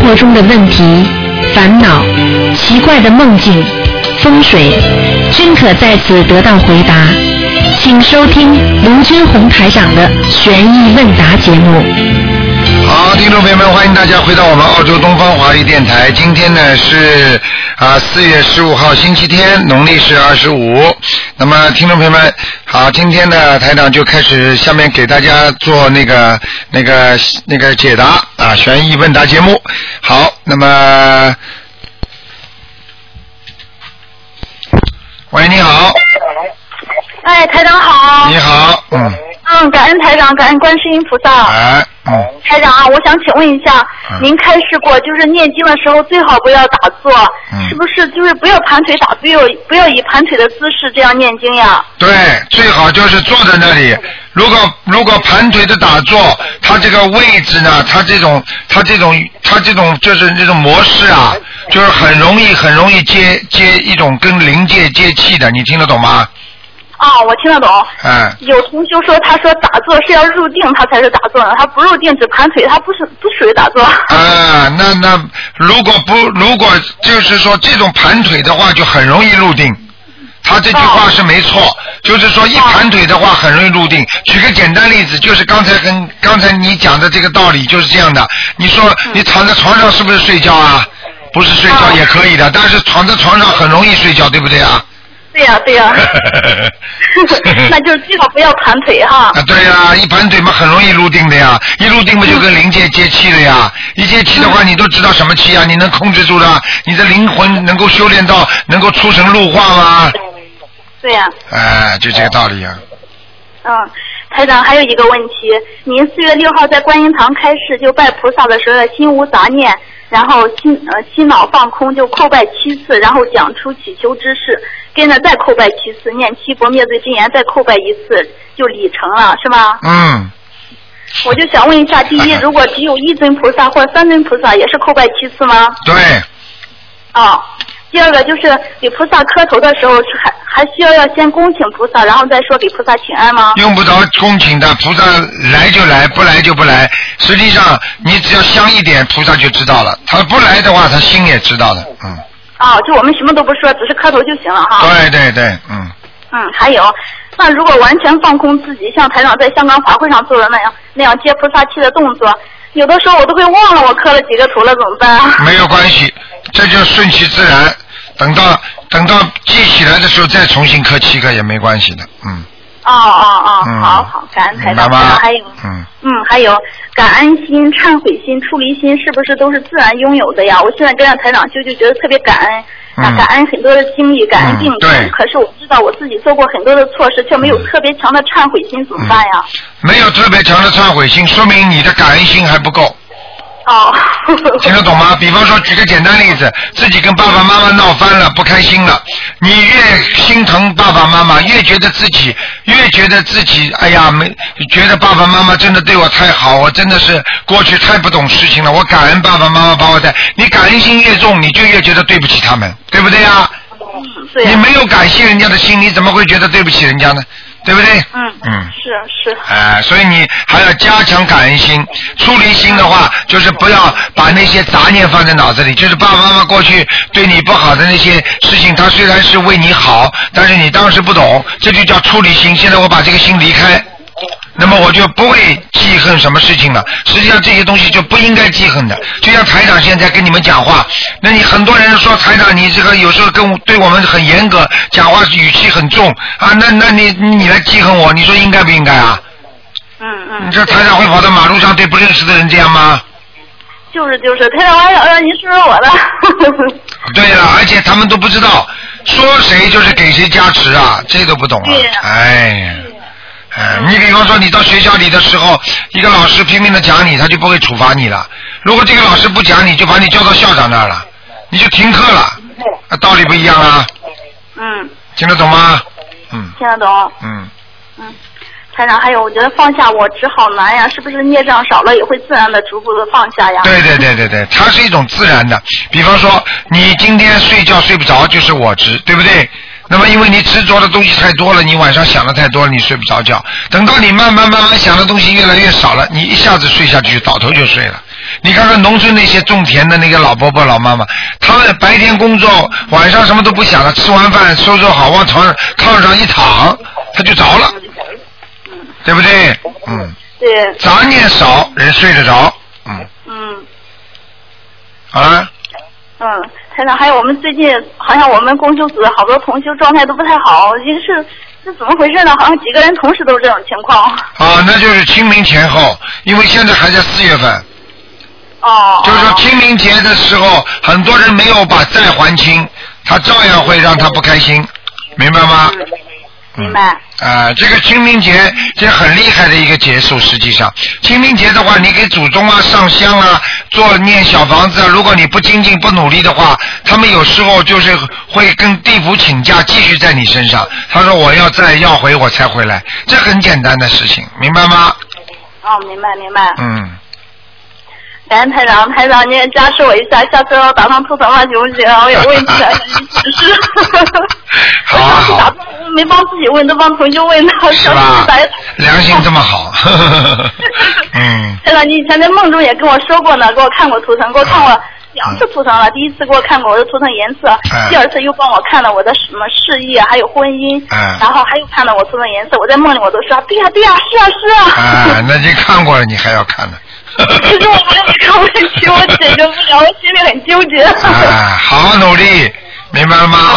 活中的问题、烦恼、奇怪的梦境、风水，均可在此得到回答。请收听卢军红台长的悬疑问答节目。 好，听众朋友们，欢迎大家回到我们澳洲东方华语电台。今天呢是4月15号星期天，农历是25。那么听众朋友们，好，今天呢台长就开始下面给大家做那个解答悬疑问答节目。好，那么喂，你好。 哎，台长好。 你好， 感恩台长，感恩观世音菩萨。台长啊，我想请问一下，您开示过，就是念经的时候最好不要打坐，是不是就是不要盘腿打坐，不要以盘腿的姿势这样念经呀？ 对，最好就是坐在那里。如果盘腿的打坐，它这个位置呢，它这种就是这种模式啊，就是很容易接一种跟灵界接气的，你听得懂吗？ 我听得懂。有同学说，他说打坐是要入定，他才是打坐呢。他不入定只盘腿，他不属于打坐。 那如果就是说这种盘腿的话，就很容易入定。他这句话是没错，就是说一盘腿的话很容易入定。举个简单例子，就是刚才你讲的这个道理就是这样的。你说你躺在床上是不是睡觉啊？不是睡觉也可以的，但是躺在床上很容易睡觉，对不对啊？ 对呀那就是最好不要盘腿哈。 对呀，一盘腿嘛很容易入定的呀，一入定嘛就跟灵界接气了呀。一接气的话，你都知道什么气啊？你能控制住的，你的灵魂能够修炼到能够出神入化吗？ 对呀。 就这个道理呀。 台长还有一个问题，您4月6号在观音堂开示就拜菩萨的时候心无杂念，然后心脑放空，就叩拜7次，然后讲出祈求之事，跟着再叩拜7次，念7佛灭罪真言，再叩拜1次，就礼成了，是吗？我就想问一下，第一，如果只有1尊菩萨或者3尊菩萨，也是叩拜7次吗？ 对。 第二个就是给菩萨磕头的时候，还需要先恭请菩萨，然后再说给菩萨请安吗？用不着恭请的，菩萨来就来，不来就不来。实际上你只要香一点，菩萨就知道了。他不来的话，他心也知道的。 就我们什么都不说，只是磕头就行了哈。 对。 还有，那如果完全放空自己，像台长在香港法会上做的那样接菩萨气的动作，有的时候我都会忘了我磕了几个头了，怎么办？没有关系， 这就顺其自然。等到记起来的时候再重新磕7个也没关系的。 好，感恩台长。还有感恩心、忏悔心、出离心，是不是都是自然拥有的呀？我现在跟着台长修，就觉得特别感恩，感恩很多的经历，感恩病痛。可是我知道我自己做过很多的错事，却没有特别强的忏悔心，怎么办呀？ 没有特别强的忏悔心，说明你的感恩心还不够。听得懂吗？比方说举个简单例子，自己跟爸爸妈妈闹翻了，不开心了，你越心疼爸爸妈妈，越觉得自己哎呀，觉得爸爸妈妈真的对我太好，我真的是过去太不懂事情了，我感恩爸爸妈妈把我带。你感恩心越重，你就越觉得对不起他们，对不对呀？你没有感谢人家的心，你怎么会觉得对不起人家呢？对不对？是。所以你还要加强感恩心，出离心的话，就是不要把那些杂念放在脑子里。就是爸爸妈妈过去对你不好的那些事情，他虽然是为你好，但是你当时不懂，这就叫出离心。现在我把这个心离开，那么我就不会记恨什么事情了。实际上这些东西就不应该记恨的。就像台长现在跟你们讲话，那你很多人说台长你这个有时候对我们很严格，讲话语气很重啊，那你来记恨我，你说应该不应该啊？你说台长会跑到马路上对不认识的人这样吗？ 就是台长，您说我的。 对了，而且他们都不知道说谁就是给谁加持啊，这都不懂啊。你比方说你到学校里的时候，一个老师拼命的讲你，他就不会处罚你了。如果这个老师不讲你，就把你叫到校长那儿了，你就停课了，道理不一样啊。听得懂吗？ 听得懂。 台长，还有我觉得放下我执好难呀，是不是孽障少了也会自然的逐步的放下呀？ 对，它是一种自然的。比方说你今天睡觉睡不着就是我执，对不对？那么因为你执着的东西太多了，你晚上想的太多了，你睡不着觉。等到你慢慢想的东西越来越少了，你一下子睡下去倒头就睡了。你看看农村那些种田的那个老伯伯老妈妈，他们白天工作，晚上什么都不想了，吃完饭收拾好往炕上一躺，他就着了，对不对？ 对。 杂念少，人睡得着。好了。 台长，还有我们最近好像我们公修组好多同修状态都不太好，是怎么回事呢？好像几个人同时都是这种情况。 那就是清明前后，因为现在还在4月份。就是说清明节的时候，很多人没有把债还清，他照样会让他不开心，明白吗？ 明白。 这个清明节这很厉害的一个节数，实际上清明节的话，你给祖宗上香念小房子如果你不精进不努力的话，他们有时候就是会跟地府请假继续在你身上，他说我要再要回我才回来，这很简单的事情，明白吗？ 明白。感恩台长，您加持我一下，下次要打上图腾了行不行？我有问题想指示。 好。 没帮自己问，都帮同修问的。 是吧？良心这么好。 台长，你以前在梦中也跟我说过呢，给我看过图腾，给我看过2次图腾了。第一次给我看过我的图腾颜色，第二次又帮我看了我的什么事业还有婚姻，然后还有看了我图腾颜色。我在梦里我都说对呀，是啊。 那你看过了，你还要看呢？ 其实我还有一个问题，我解决不了，我心里很纠结。 好好努力，明白了吗？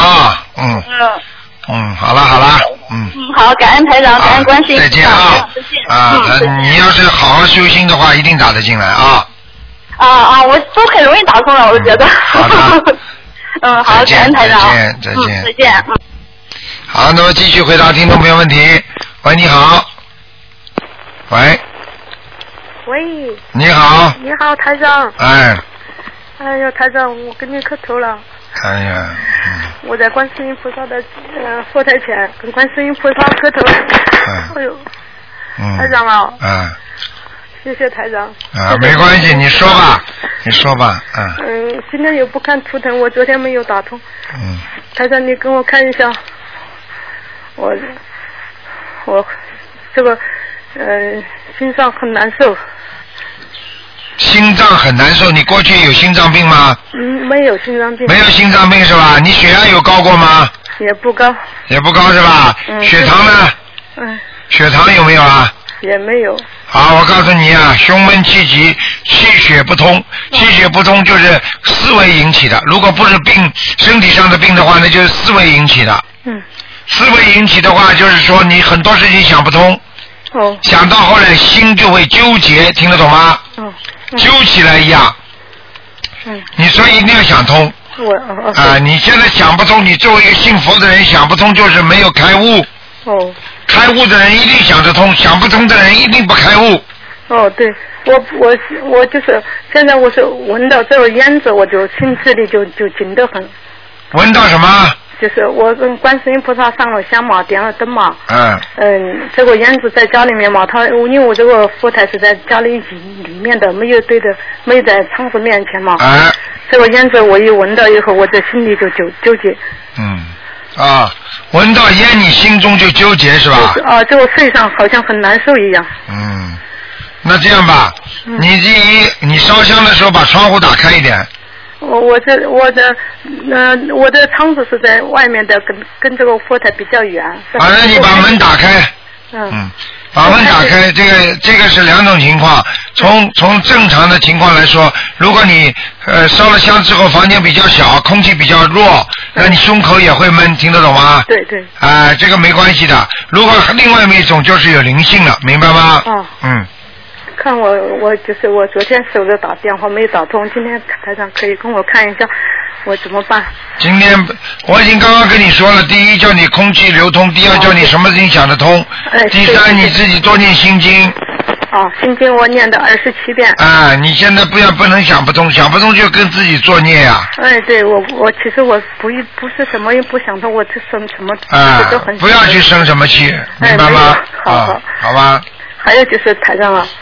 好了。 好，感恩台长，感恩观世音。 再见啊！你要是好好修心的话，一定打得进来啊！ 我都很容易打通了，我觉得。 好的。 好，感恩台长。 再见。 好，那么继续回答听众朋友问题。喂，你好。喂。你好。 你好，台长。哎呀，台长，我跟你磕头了。我在观世音菩萨的佛台前跟观世音菩萨磕头。哎呦。台长啊。谢谢台长。 没关系，你说吧。 今天又不看图腾，我昨天没有打通。台长，你跟我看一下，我这个心脏很难受。 心脏很难受，你过去有心脏病吗？ 没有心脏病。 没有心脏病是吧？你血压有高过吗？ 也不高。 也不高是吧？血糖呢？血糖有没有啊？ 也没有。 好，我告诉你胸闷气急，气血不通，气血不通就是思维引起的，如果不是病身体上的病的话，那就是思维引起的。思维引起的话，就是说你很多事情想不通。想到后来心就会纠结，听得懂吗？揪起来一样。你所以一定要想通。你现在想不通，你作为一个信佛的人想不通，就是没有开悟。开悟的人一定想得通，想不通的人一定不开悟。 对，我就是现在我是闻到这个烟子，我就心智里就紧得很。 闻到什么？ 就是我跟观世音菩萨上了香嘛，点了灯嘛。这个烟子在家里面嘛，因为我这个佛台是在家里面的，没有在窗子面前嘛。这个烟子我一闻到以后，我在心里就纠结。 闻到烟你心中就纠结是吧？ 这个肺上好像很难受一样。 那这样吧，你烧香的时候把窗户打开一点。 我的窗子是在外面的，跟这个佛台比较远。 那你把门打开。把门打开，这个是2种情况。从正常的情况来说，如果你烧了香之后房间比较小，空气比较弱，那你胸口也会闷，听得懂吗？ 对对。 这个没关系的。如果另外一种就是有灵性了，明白吗？ 看我就是我昨天手着打电话没打通，今天台长可以跟我看一下我怎么办？ 今天我已经刚刚跟你说了，第一叫你空气流通，第二叫你什么事情想得通，第三你自己多念心经。 心经我念的27遍。 你现在不能想不通，想不通就跟自己作孽呀。 对，我其实我不是什么也不想通，我这生什么都很。 不要去生什么气，明白吗？ 好。 好吧。 还有就是台长啊，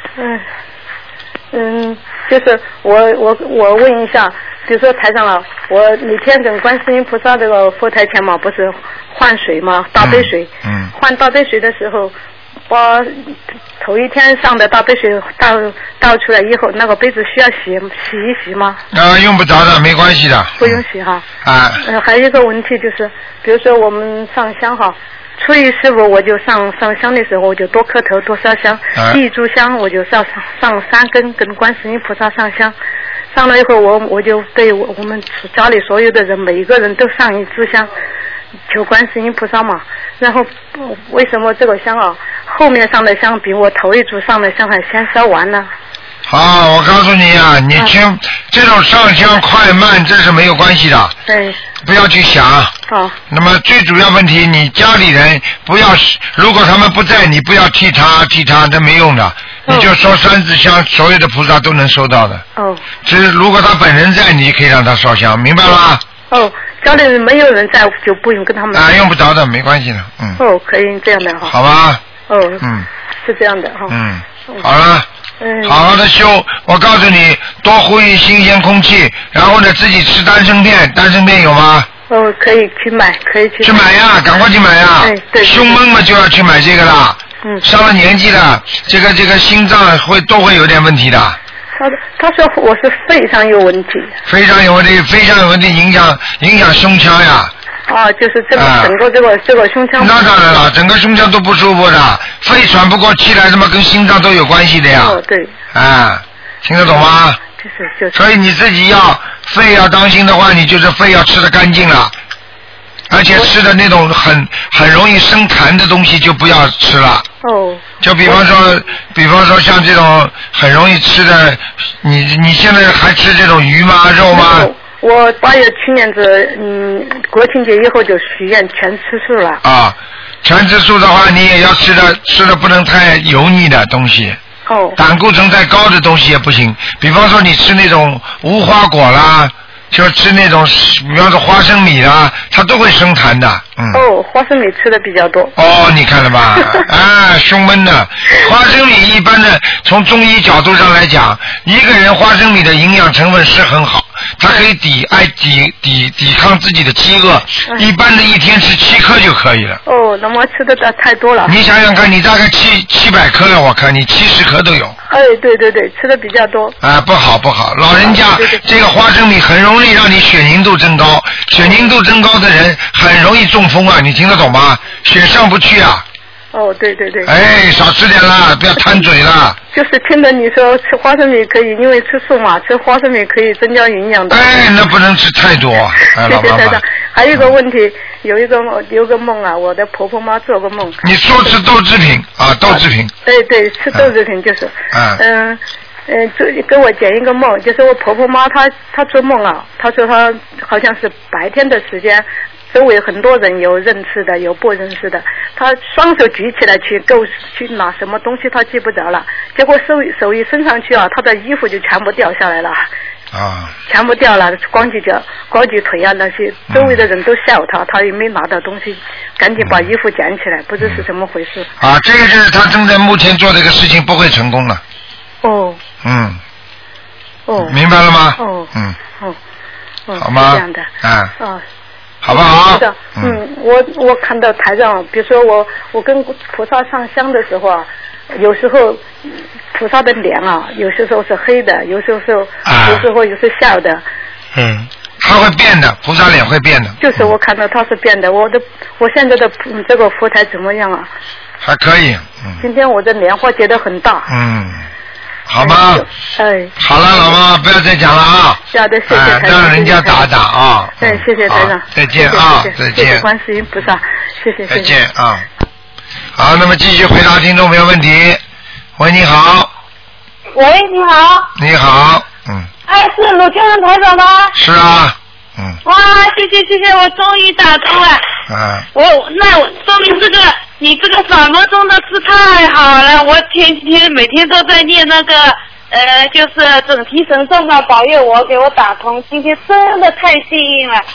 就是我问一下，比如说台长啊，我每天跟观世音菩萨这个佛台前嘛，不是换水嘛，大杯水。换大杯水的时候，把头一天上的大杯水倒出来以后，那个杯子需要洗一洗吗？ 用不着的，没关系的。 不用洗哈。还有一个问题就是，比如说我们上香哈。初一师傅我就上香的时候我就多磕头多烧香，第一炷香我就上3根跟观世音菩萨上香，上了以后我就对我们家里所有的人每一个人都上一炷香，求观世音菩萨嘛。然后为什么这个香啊后面上的香比我头一炷上的香还先烧完呢？ 好，我告诉你啊，你听这种上香快慢这是没有关系的， 对， 不要去想。 好。 那么最主要问题，你家里人不要，如果他们不在，你不要替他，这没用的。你就烧3支香，所有的菩萨都能收到的。只是如果他本人在，你可以让他烧香，明白吗？ 家里人没有人在，就不用跟他们。 用不着的，没关系的。 可以这样的哈。 好吧。 是这样的哈。 好了。好好的修，我告诉你，多呼吸新鲜空气，然后呢，自己吃丹参片有吗？ 可以去买， 去买呀，赶快去买呀！ 对， 胸闷嘛就要去买这个啦。上了年纪了，这个心脏都会有点问题的。 他说我是肺上有问题。 肺上有问题，影响胸腔呀。 就是整个这个胸腔。 那当然了，整个胸腔都不舒服的，肺喘不过气来，什么跟心脏都有关系的呀。 对。 听得懂吗？ 就是。 所以你自己肺要当心的话，你就是肺要吃得干净了，而且吃的那种很容易生痰的东西就不要吃了。就比方说像这种很容易吃的，你现在还吃这种鱼吗？肉吗？ 我8月去年国庆节以后就许愿全吃素了。 全吃素的话，你也要吃的不能太油腻的东西。胆固醇太高的东西也不行。比方说你吃那种无花果啦，就吃那种比方说花生米啦，它都会生痰的。 花生米吃的比较多。 你看了吧？胸闷的。花生米一般的从中医角度上来讲，一个人花生米的营养成分是很好，它可以抵抗自己的饥饿。一般的一天吃7颗就可以了。 那么吃的太多了。 你想想看，你大概700颗了，我看你70颗都有。 对，吃的比较多。 不好，老人家这个花生米很容易让你血凝度增高，血凝度增高的人很容易中风啊，你听得懂吗？血上不去啊。 对。 少吃点啦，不要贪嘴啦。 就是听着你说吃花生米可以，因为吃素嘛，吃花生米可以增加营养的。 那不能吃太多。 谢谢台长。还有一个问题，有个梦啊，我的婆婆妈做个梦。 你说吃豆制品豆制品。 对，吃豆制品就是。给我讲一个梦，就是我婆婆妈她做梦啊，她说她好像是白天的时间。周围很多人有认识的，有不认识的。他双手举起来去拿什么东西，他记不着了。结果手一伸上去啊，他的衣服就全部掉下来了。全部掉了，光几脚、光几腿啊那些，周围的人都笑他，他也没拿到东西，赶紧把衣服捡起来，不知是怎么回事。 这个就是他正在目前做这个事情不会成功了。明白了吗？好吗？ 这样的。 好不好？ 我看到台上，比如说我跟菩萨上香的时候啊，有时候菩萨的脸啊，有时候是黑的，有时候又是笑的。 它会变的，菩萨脸会变的。 就是我看到它是变的，我现在的这个佛台怎么样啊？ 还可以。 今天我的莲花结得很大。 好吗？好了，老妈，不要再讲了啊！ 好的，谢谢台长。 让人家打啊！ 谢谢台长。 再见啊！再见。 谢谢观世音菩萨，谢谢。 再见啊！好，那么继续回答听众朋友问题。喂，你好。 喂，你好。 你好， 是鲁天人台长吗？ 是啊。 哇，谢谢，我终于打通了。我说明你这个法门中的是太好了，我每天都在念那个就是准提神咒嘛，保佑我给我打通，今天真的太幸运了。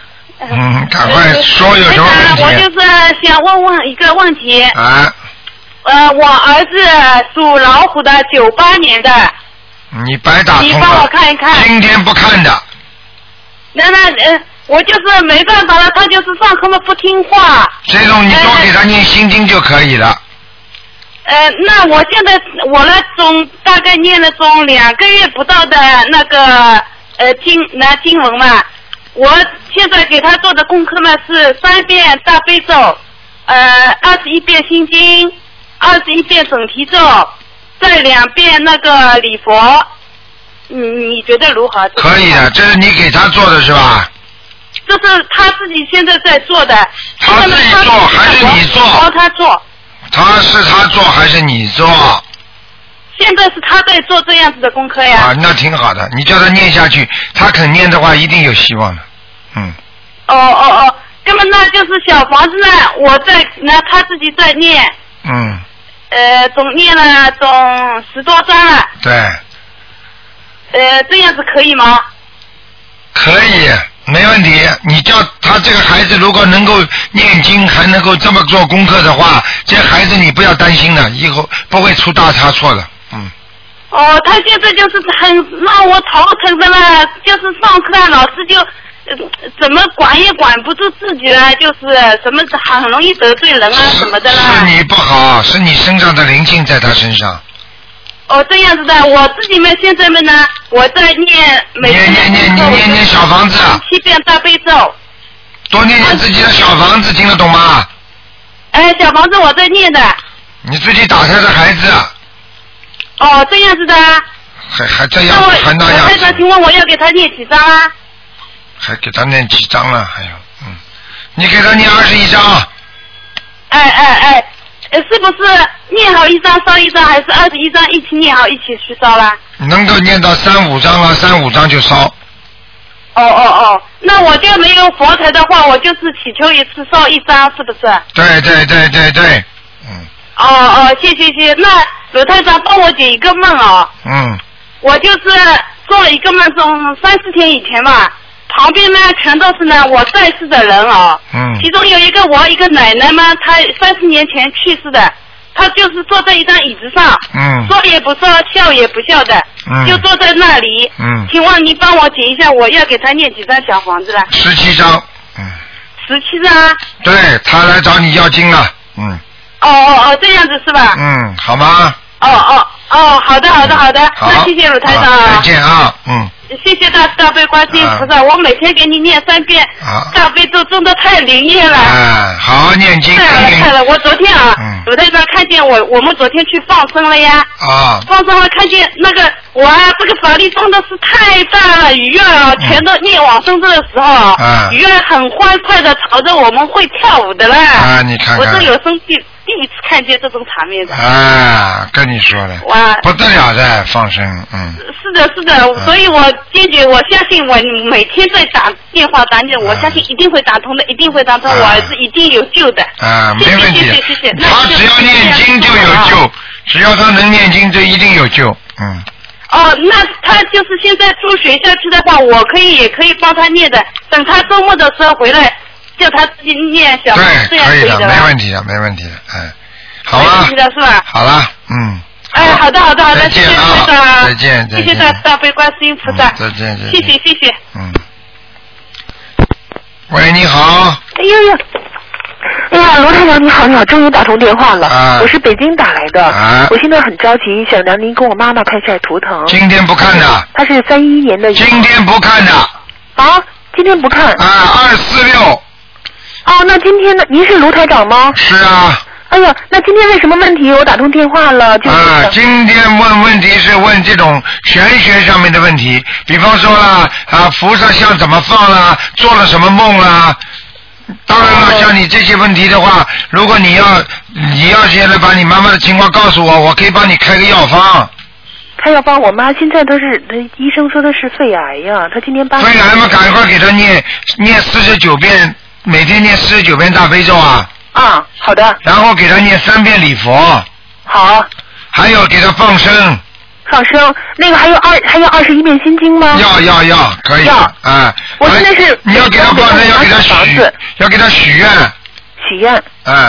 赶快说有什么问题？ 我就是想问一个问题。 我儿子属老虎的，98年的。 你白打通了。 你帮我看一看。 今天不看的。 那我就是没办法了，他就是上课嘛不听话。 这种你多给他念心经就可以了。 那我现在我呢大概念了2个月不到的那个经文嘛，我现在给他做的功课嘛是3遍大悲咒，21遍心经，21遍准提咒，再2遍那个礼佛。你觉得如何？ 可以的，这是你给他做的是吧？ 这是他自己现在在做的。 他自己做还是你做？ 帮他做。 是他做还是你做？ 现在是他在做这样子的功课呀。 啊，那挺好的，你叫他念下去，他肯念的话，一定有希望的。 那么那就是小房子呢，他自己在念。总念了10多章了。 对。 这样子可以吗？ 可以，没问题。你叫他这个孩子如果能够念经，还能够这么做功课的话，这孩子你不要担心了，以后不会出大差错的。 他现在就是很让我头疼的了，就是上课老师就怎么管也管不住自己了，就是什么很容易得罪人啊什么的啦。 是你不好，是你身上的灵性在他身上。 这样子的，我自己们现在们呢，我在念念小房子 ，7遍大悲咒， 多念自己的小房子，听得懂吗？ 小房子我在念的。 你自己打胎的孩子。 这样子的。 还这样，还那样。 台长，请问我要给他念几张啊？ 还给他念几张了？还有，你给他念21张。 是不是念好1张烧1张，还是21张一起念好一起去烧啦？ 能够念到3、5张了，3、5张就烧。 那我就没有佛台的话，我就是祈求一次烧1张，是不是？ 对。 谢。那鲁台长帮我解一个梦我就是做了一个梦，从3、4天以前嘛。旁边呢全都是呢我在世的人其中有一个奶奶嘛，她30年前去世的，她就是坐在一张椅子上，说也不说，笑也不笑的，就坐在那里。请问你帮我解一下，我要给她念几张小房子了 ？17张。 17张。 对，她来找你要经了。 这样子是吧？ 好吗？ 好的。那谢谢鲁台长。 再见啊。 谢谢大悲观世音菩萨，我每天给你念3遍大悲咒，真的太灵验了。 好好念经。 太了，我昨天鲁台长看见我们昨天去放生了呀。放生了，看见那个这个法力真的是太大了，鱼全都念往生咒的时候，鱼很欢快的朝着我们会跳舞的啦。 你看看。 我是有生第一次看见这种场面的。 跟你说的。不得了的放生。 是的，所以我坚决，我相信我每天在打电话打你，我相信一定会打通的，一定会打通，我儿子一定有救的。 没问题。 谢谢。 他只要念经就有救，只要他能念经就一定有救。 那他就是现在住学校去的话，我也可以帮他念的，等他周末的时候回来，叫他自己念小房子，这样可以的。 没问题的。好了。 没问题的是吧？ 好了。 好的， 再见啊， 再见， 谢谢大悲观世音菩萨， 再见， 谢谢。 喂，你好。 哎呀，罗台长你好，终于打通电话了。我是北京打来的。我现在很着急，想让您跟我妈妈看一下图腾。 今天不看的。 她是31年的。 今天不看的。 今天不看。 246。 那今天呢？您是卢台长吗？ 是啊。 哎呀，那今天为什么问题我打通电话了？ 今天问题是问这种玄学上面的问题，比方说啦，菩萨像怎么放啦，做了什么梦啦。当然了，像你这些问题的话，如果你要现在把你妈妈的情况告诉我，我可以帮你开个药方。 开药方，我妈现在医生说的是肺癌呀，她今年80。 肺癌嘛，赶快给她念49遍，每天念49遍大悲咒啊。 好的。 然后给他念3遍礼佛。 好。 还有给他放生。 那个还要21遍心经吗？ 要，可以。 我现在是。 你要给他放生，要给他许愿。 许愿。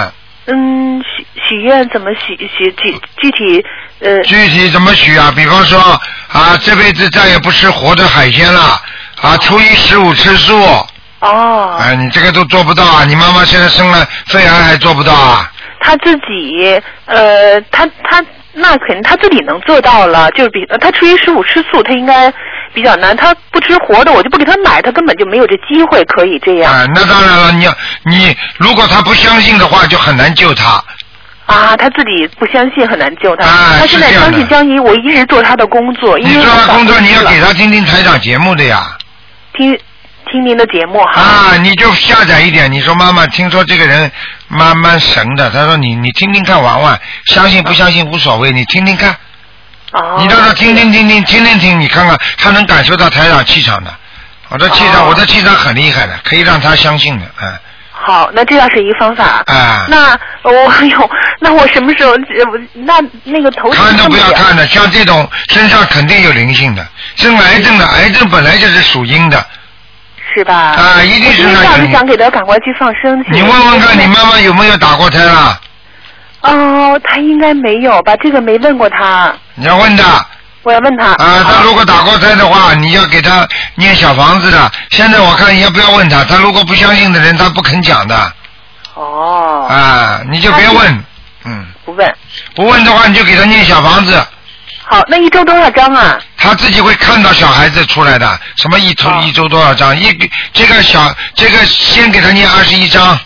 许愿怎么许具体具体怎么许啊？比方说啊，这辈子再也不吃活的海鲜了啊，初一15吃素。 哦。 哎，你这个都做不到啊！你妈妈现在生了肺癌还做不到啊？ 她自己她那肯定她自己能做到了，就是她初一15吃素，她应该比较难。她不吃活的，我就不给她买，她根本就没有这机会可以这样。 啊，那当然了，你如果她不相信的话，就很难救她。 啊，他自己不相信很难救他。他现在相信江怡，我一直做他的工作。 你做他工作，你要给他听听台长节目的呀。 听您的节目哈。 啊，你就下载一点。你说妈妈，听说这个人蛮神的。他说你听听看玩玩，相信不相信无所谓，你听听看。 哦。 你让他听，你看看他能感受到台长气场的。我的气场很厉害的，可以让他相信的， 好，那这样是一个方法。 啊。 那我什么时候那个头看都不要看的，像这种身上肯定有灵性的，生癌症的，癌症本来就是属阴的。 是吧？ 啊，一定是那个。 我是想给他赶快去放生去。 你问问看你妈妈有没有打过胎啊？ 哦，她应该没有吧？这个没问过她。 你要问她。 我要问他。 啊，他如果打过胎的话，你要给他念小房子的。现在我看要不要问他？他如果不相信的人，他不肯讲的。 哦。 啊，你就别问。 不问。 不问的话，你就给他念小房子。 好，那一周多少张啊？ 他自己会看到小孩子出来的，什么一周多少张？这个先给他念21张。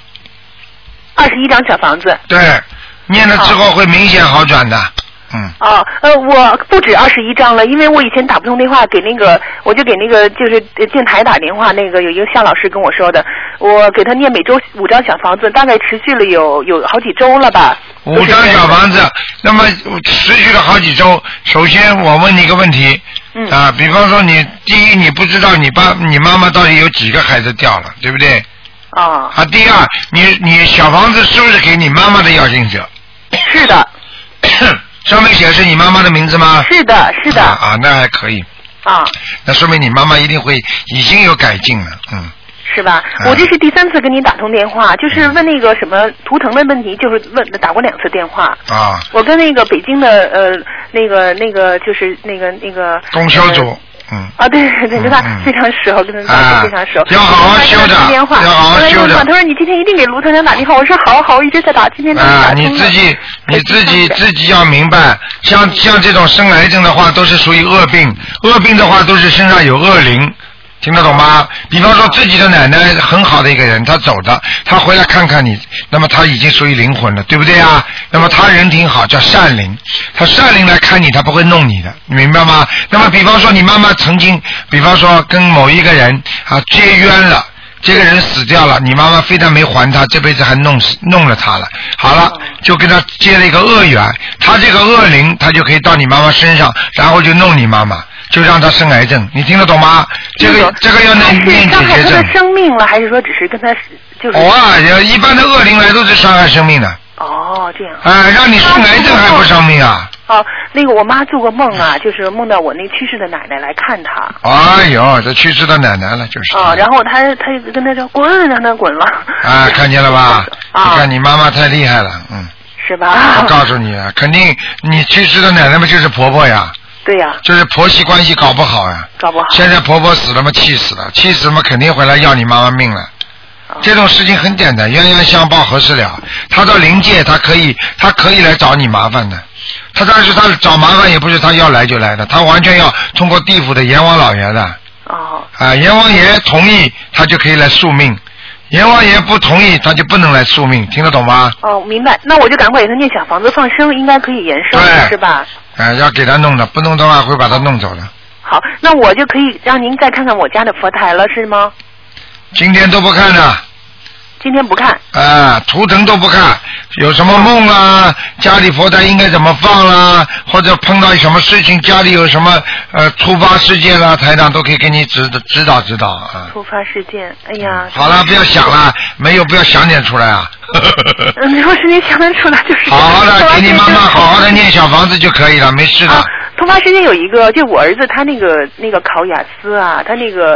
21张小房子。 对，念了之后会明显好转的。 我不止21张了，因为我以前打不通电话，我就给那个就是电台打电话，那个有一个夏老师跟我说的，我给他念每周5张小房子，大概持续了有好几周了吧。 5张小房子，那么持续了好几周。首先我问你一个问题，比方说第一你不知道你妈妈到底有几个孩子掉了，对不对？第二你小房子是不是给你妈妈的要经者？ 是的。 上面写的是你妈妈的名字吗？ 是的，是的。 那还可以。那说明你妈妈一定会已经有改进了， 是吧？我这是第3次跟你打通电话，就是问那个什么图腾的问题，就是打过2次电话。我跟那个北京的那个就是那个。 公修组。 对，跟他非常熟，跟他非常熟。 要好好修的，要好好修的。 他说你今天一定给卢台长打电话，我说好，我一直在打，今天打通了。 你自己要明白，像这种生癌症的话，都是属于恶病，恶病的话都是身上有恶灵。听得懂吗？比方说自己的奶奶很好的一个人，她走的，她回来看看你，那么她已经属于灵魂了，对不对啊？那么她人挺好，叫善灵，她善灵来看你，她不会弄你的，你明白吗？那么比方说你妈妈曾经，比方说跟某一个人结冤了，这个人死掉了，你妈妈非但没还他，这辈子还弄了他了，好了，就跟他结了一个恶缘，他这个恶灵他就可以到你妈妈身上，然后就弄你妈妈。就让他生癌症，你听得懂吗？这个要念解决症。伤害他的生命了，还是说只是跟他就是？ 一般的恶灵来都是伤害生命的。 这样。 让你生癌症还不伤命啊？ 那个我妈做过梦啊，就是梦到我那去世的奶奶来看她。 哎呦，这去世的奶奶了，就是。 然后她跟她说滚，让她滚了。 看见了吧？你看你妈妈太厉害了， 是吧？ 我告诉你啊，肯定你去世的奶奶们就是婆婆呀。 对呀， 就是婆媳关系搞不好呀， 搞不好。 现在婆婆死了嘛，气死了嘛，肯定回来要你妈妈命了。这种事情很简单，冤冤相报何时了？他到灵界，他可以来找你麻烦的。但是他找麻烦也不是他要来就来的，他完全要通过地府的阎王老爷的。阎王爷同意，他就可以来宿命；阎王爷不同意，他就不能来宿命。听得懂吗？ 明白。那我就赶快给他念小房子放生，应该可以延寿，是吧？ 要给他弄的，不弄的话会把他弄走的。 好，那我就可以让您再看看我家的佛台了，是吗？ 今天都不看的。 今天不看。 图腾都不看，有什么梦啦，家里佛台应该怎么放啦，或者碰到什么事情，家里有什么突发事件啦，台长都可以给你指导突发事件，哎呀。 好了，不要想了，没有不要想点出来啊。 如果是你想得出来就是。 好好的给你妈妈好好的念小房子就可以了，没事的。 突发事件有一个，就我儿子他那个考雅思啊，他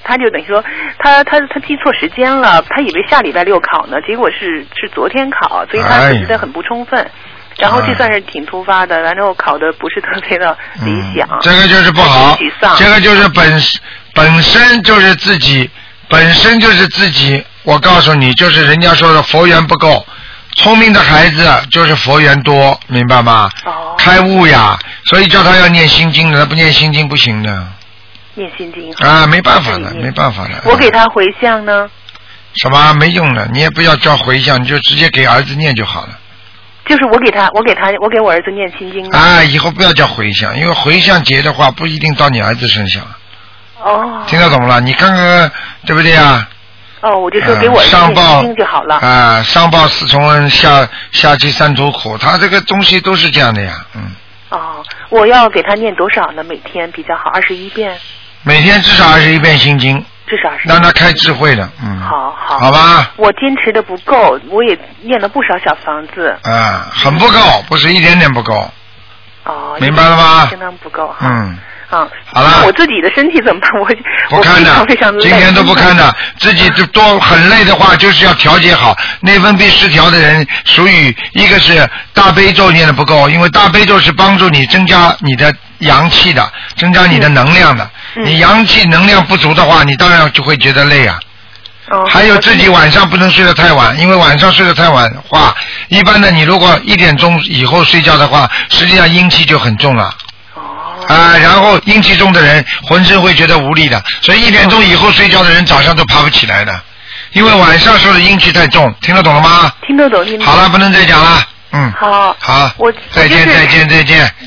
他就等于说他记错时间了，他以为下礼拜6考呢，结果是昨天考，所以他准备的很不充分。然后这算是挺突发的，然后考的不是特别的理想。 这个就是不好，这个就是本身就是自己，我告诉你，就是人家说的佛缘不够。聪明的孩子就是佛缘多，明白吗？开悟呀，所以叫他要念心经的，他不念心经不行的。 念心经啊，没办法的，没办法的。 我给他回向呢？ 什么没用的？你也不要叫回向，你就直接给儿子念就好了。 就是我给我儿子念心经。 啊，以后不要叫回向，因为回向结的话不一定到你儿子身上。 哦。 听得懂了？你看看对不对啊？ 哦，我就说给我上报就好了。 啊，上报4重恩，下济3途苦，他这个东西都是这样的呀， 哦，我要给他念多少呢？每天比较好，21遍。 每天至少21遍心经。 至少是。 让他开智慧的，好吧。 我坚持的不够，我也念了不少小房子。 啊，很不够，不是一点点不够。 哦。 明白了吗？ 相当不够。 好了， 我自己的身体怎么办？ 不看的， 非常累， 今天都不看的，自己就多很累的话，就是要调节好。内分泌失调的人，属于一个是大悲咒念的不够，因为大悲咒是帮助你增加你的阳气的，增加你的能量的。你阳气能量不足的话，你当然就会觉得累啊。还有自己晚上不能睡得太晚，因为晚上睡得太晚的话，一般的你如果1点钟以后睡觉的话，实际上阴气就很重了。然后阴气重的人浑身会觉得无力的，所以1点钟以后睡觉的人早上都爬不起来的，因为晚上受的阴气太重。听得懂了吗？ 听得懂。 好了，不能再讲了。 好， 再见。 再见，知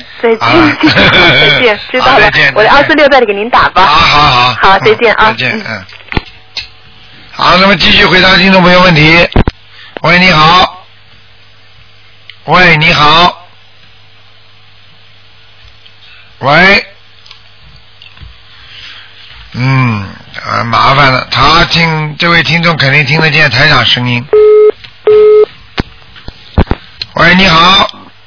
道了。我26再给您打吧。好，再见啊。 再见。好，那么继续回答听众朋友问题。喂，你好。喂，你好。喂，麻烦了，这位听众肯定听得见台长声音。喂，你好。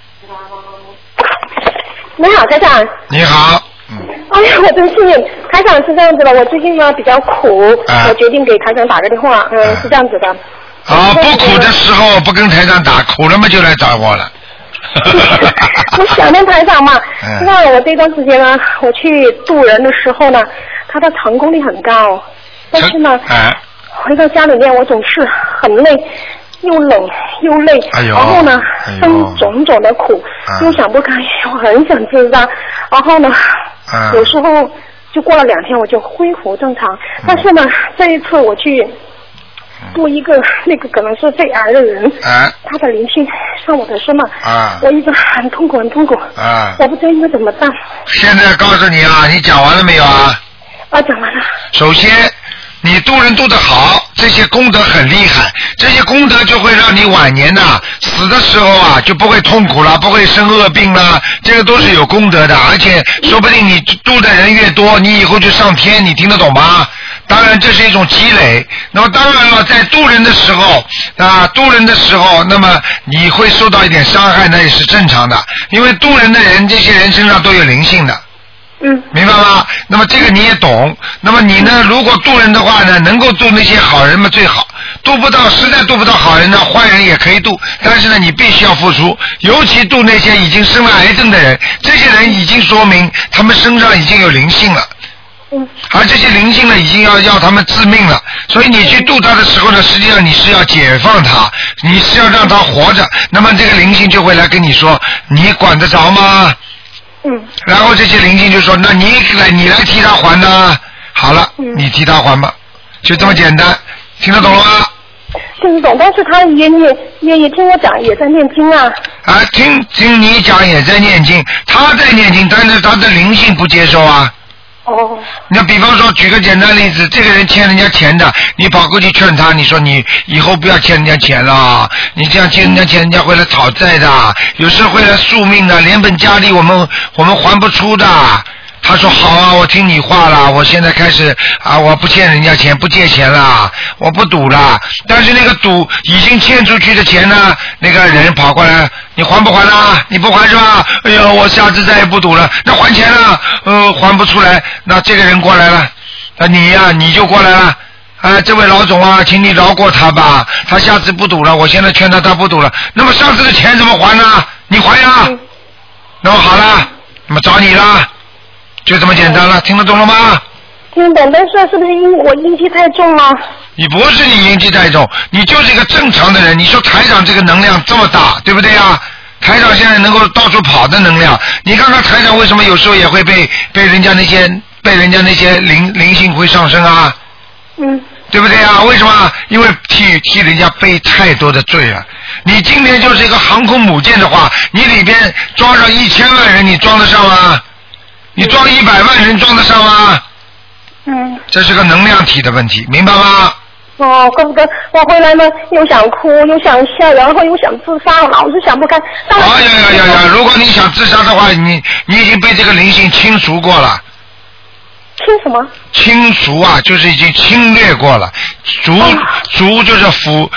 你好，台长。 你好。 哎呀，我真幸运，台长是这样子的，我最近呢比较苦，我决定给台长打个电话，是这样子的。 不苦的时候不跟台长打，苦了嘛就来找我了。 我想念台长嘛，那我这段时间呢，我去渡人的时候呢，他的成功率很高，但是呢，回到家里面我总是很累，又冷又累，然后呢，生种种的苦，又想不开，我很想知道，然后呢，有时候就过了2天我就恢复正常，但是呢，这一次我去度一个那个可能是肺癌的人，他的灵性上我的身嘛，我一直很痛苦，我不知道应该怎么办。 现在告诉你啊，你讲完了没有啊？ 讲完了。 首先，你度人度得好，这些功德很厉害，这些功德就会让你晚年死的时候就不会痛苦了，不会生恶病了，这个都是有功德的，而且说不定你度的人越多，你以后就上天，你听得懂吗？当然这是一种积累，那么当然了，在渡人的时候那么你会受到一点伤害，那也是正常的，因为渡人的人，这些人身上都有灵性的。明白吗？那么这个你也懂。那么你呢，如果渡人的话呢，能够渡那些好人嘛最好，实在渡不到好人呢，坏人也可以渡，但是呢你必须要付出，尤其渡那些已经生了癌症的人，这些人已经说明他们身上已经有灵性了。而这些灵性呢，已经要他们致命了，所以你去度他的时候呢，实际上你是要解放他，你是要让他活着，那么这个灵性就会来跟你说，你管得着吗？然后这些灵性就说，那你来替他还呢？好了，你替他还吧，就这么简单，听得懂了吗？ 听得懂，但是他也听我讲，也在念经啊。 听你讲也在念经，他在念经，但是他的灵性不接受啊。那比方说举个简单例子，这个人欠人家钱的，你跑过去劝他，你说你以后不要欠人家钱了，你这样欠人家钱，人家会来讨债的，有时候会来诉命的，连本加厉我们还不出的。他说好啊，我听你话了，我现在开始我不欠人家钱，不借钱了，我不赌了。但是那个赌已经欠出去的钱呢，那个人跑过来，你还不还啊？你不还是吧？哎呦，我下次再也不赌了。那还钱了，还不出来。那这个人过来了， 你呀，你就过来了。这位老总啊，请你饶过他吧，他下次不赌了，我现在劝他不赌了。那么上次的钱怎么还呢？你还呀？那么好了，那么找你了，就这么简单了，听得懂了吗？ 听懂，但是是不是我阴气太重了？ 你不是你阴气太重，你就是一个正常的人。你说台长这个能量这么大，对不对呀？台长现在能够到处跑的能量，你看看台长为什么有时候也会被人家那些灵性会上升啊？对不对啊？为什么？因为替人家背太多的罪了。你今天就是一个航空母舰的话，你里边装上1000万人，你装得上吗？你装100万人装得上吗？这是个能量体的问题，明白吗？ 怪不得我回来呢，又想哭又想笑，然后又想自杀，老是想不开。 呀！如果你想自杀的话，你已经被这个灵性清除过了。 清什么？ 清除啊，就是已经侵略过了。逐就是腐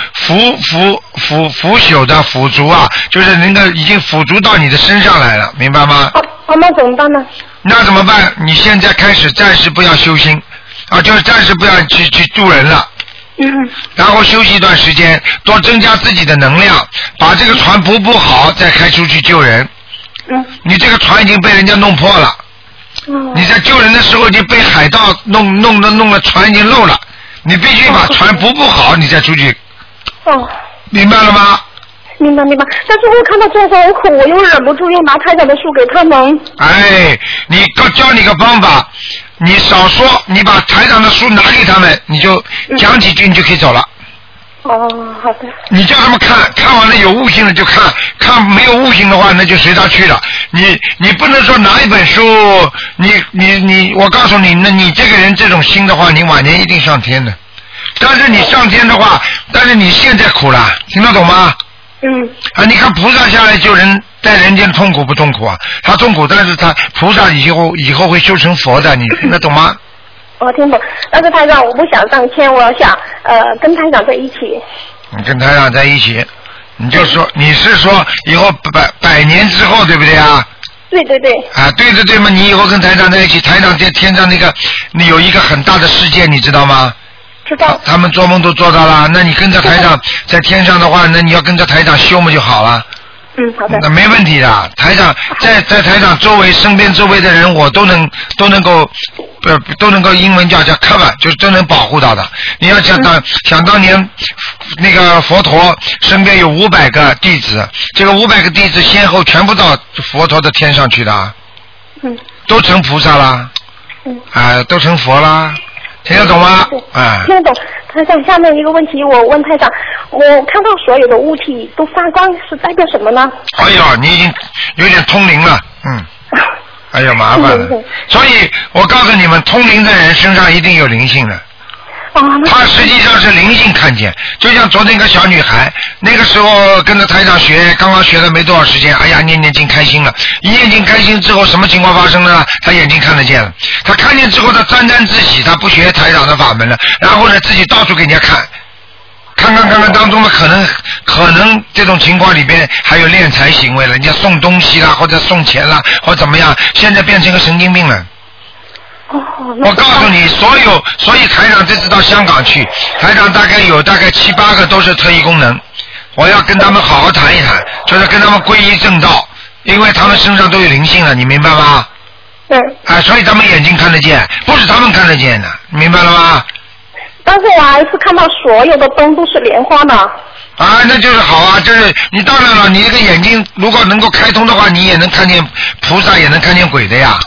朽的腐竹啊，就是那个已经腐竹到你的身上来了，明白吗？ 那怎么办呢？ 那怎么办？你现在开始暂时不要修心就是暂时不要去渡人了。然后休息一段时间，多增加自己的能量，把这个船补好，再开出去救人。你这个船已经被人家弄破了。你在救人的时候已经被海盗弄了，船已经漏了，你必须把船补好，你再出去。明白了吗？ 明白。但是我看到众生很苦，我又忍不住又拿台长的书给他们。 你教你个方法，你少说，你把台长的书拿给他们，你就讲几句，你就可以走了。 好的。 你叫他们看完了有悟性的就看没有悟性的话，那就随他去了。你不能说拿一本书，我告诉你，那你这个人这种心的话，你晚年一定上天的。但是你上天的话，但是你现在苦了，听得懂吗？你看菩萨下来救人，在人间痛苦不痛苦啊？他痛苦，但是他菩萨以后会修成佛的，你听得懂吗？ 我听懂，但是台长我不想上天，我想跟台长在一起。 你跟台长在一起，你就说你是说以后百年之后，对不对啊？ 对。 对嘛，你以后跟台长在一起，台长在天上你有一个很大的世界，你知道吗？ 知道。 他们做梦都做到了，那你跟着台长在天上的话，那你要跟着台长修嘛就好了。 好的。 那没问题的，台长在台长身边周围的人，我都能够英文叫 cover， 就是都能保护到的。你要想当年那个佛陀身边有500个弟子，这个500个弟子先后全部到佛陀的天上去的，都成菩萨啦，都成佛啦，听得懂吗？ 听得懂。台长，下面一个问题，我问台长，我看到所有的物体都发光，是代表什么呢？ 你已经有点通灵了，麻烦了。所以我告诉你们，通灵的人身上一定有灵性的。他实际上是灵性看见，就像昨天一个小女孩，那个时候跟着台长学，刚刚学了没多少时间，念经开心了，一念经开心之后，什么情况发生了呢？她眼睛看得见了，她看见之后，她沾沾自喜，她不学台长的法门了，然后呢，自己到处给人家看当中的可能这种情况里边还有敛财行为了，人家送东西啦，或者送钱啦，或怎么样，现在变成个神经病了。我告诉你，所以台长这次到香港去，台长大概7、8个都是特异功能，我要跟他们好好谈一谈，就是跟他们皈依正道，因为他们身上都有灵性了，你明白吗？所以他们眼睛看得见，不是他们看得见的，明白了吗？ 但是我还是看到所有的灯都是莲花的。 那就是好啊，就是你当然了，你这个眼睛如果能够开通的话，你也能看见菩萨，也能看见鬼的呀。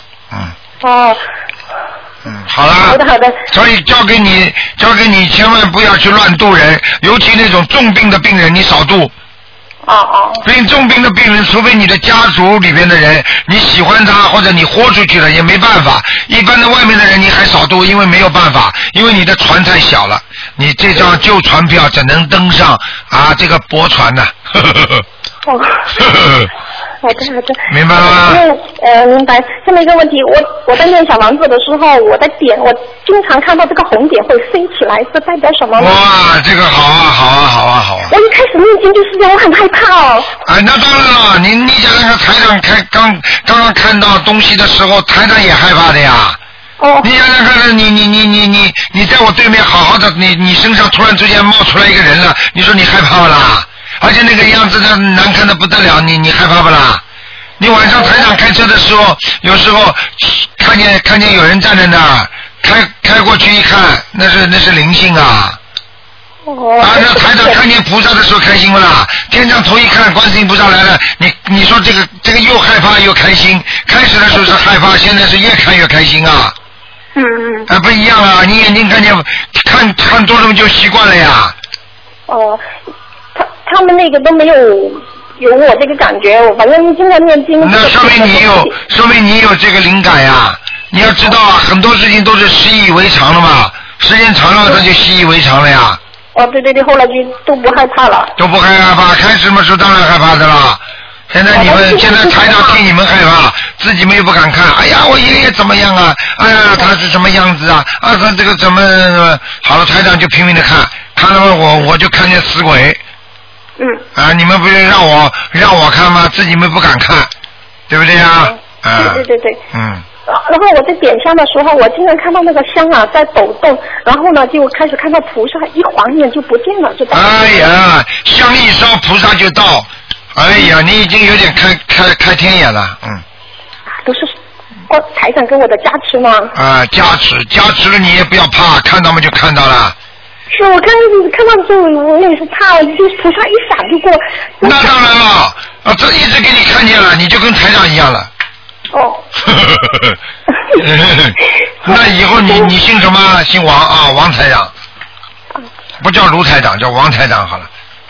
好了。 好的。 所以交给你，千万不要去乱度人，尤其那种重病的病人，你少度。重病的病人，除非你的家族里边的人你喜欢他，或者你豁出去了，也没办法。一般的外面的人你还少度，因为没有办法，因为你的船太小了，你这张旧船票只能登上这个驳船呢。 好的。 明白了吗？ 明白。下面一个问题，我在念小房子的时候，我经常看到这个红点会飞起来，是代表什么？ 哇，这个好啊！ 我一开始念经就是这样，我很害怕那当然了，你讲那个台长刚刚看到东西的时候，台长也害怕的呀。 哦。 你想想看，你在我对面好好的，你身上突然之间冒出来一个人了，你说你害怕不啦？而且那个样子的难看的不得了，你害怕不啦？你晚上台长开车的时候，有时候看见有人站在那儿，开过去一看，那是灵性啊。那台长看见菩萨的时候开心不啦？天上头一看，观世音菩萨来了，你说这个又害怕又开心。开始的时候是害怕，现在是越看越开心啊。不一样啊！你眼睛看见看多了就习惯了呀。 哦，他们那个都没有我这个感觉，我反正经常念经。 那说明你有这个灵感呀！你要知道啊，很多事情都是习以为常了嘛，时间长了他就习以为常了呀。 对，后来就都不害怕了。 都不害怕，开始嘛时候当然害怕的了。现在台长替你们害怕，自己们又不敢看。哎呀，我爷爷怎么样啊？哎呀，他是什么样子啊？他这个怎么好了？台长就拼命的看了我就看见死鬼。你们不是让我看吗？自己们不敢看，对不对呀？ 对。然后我在点香的时候，我经常看到那个香啊在抖动，然后呢就开始看到菩萨一晃眼就不见了，就。 哎呀，香一烧菩萨就到，哎呀，你已经有点开天眼了， 都是台长跟我的加持吗？ 加持了你也不要怕，看到嘛就看到了。 是我看到的时候，我也是怕，就菩萨一闪就过。 那当然了，这一直给你看见了，你就跟台长一样了。那以后你姓什么？姓王啊，王台长，不叫卢台长，叫王台长好了。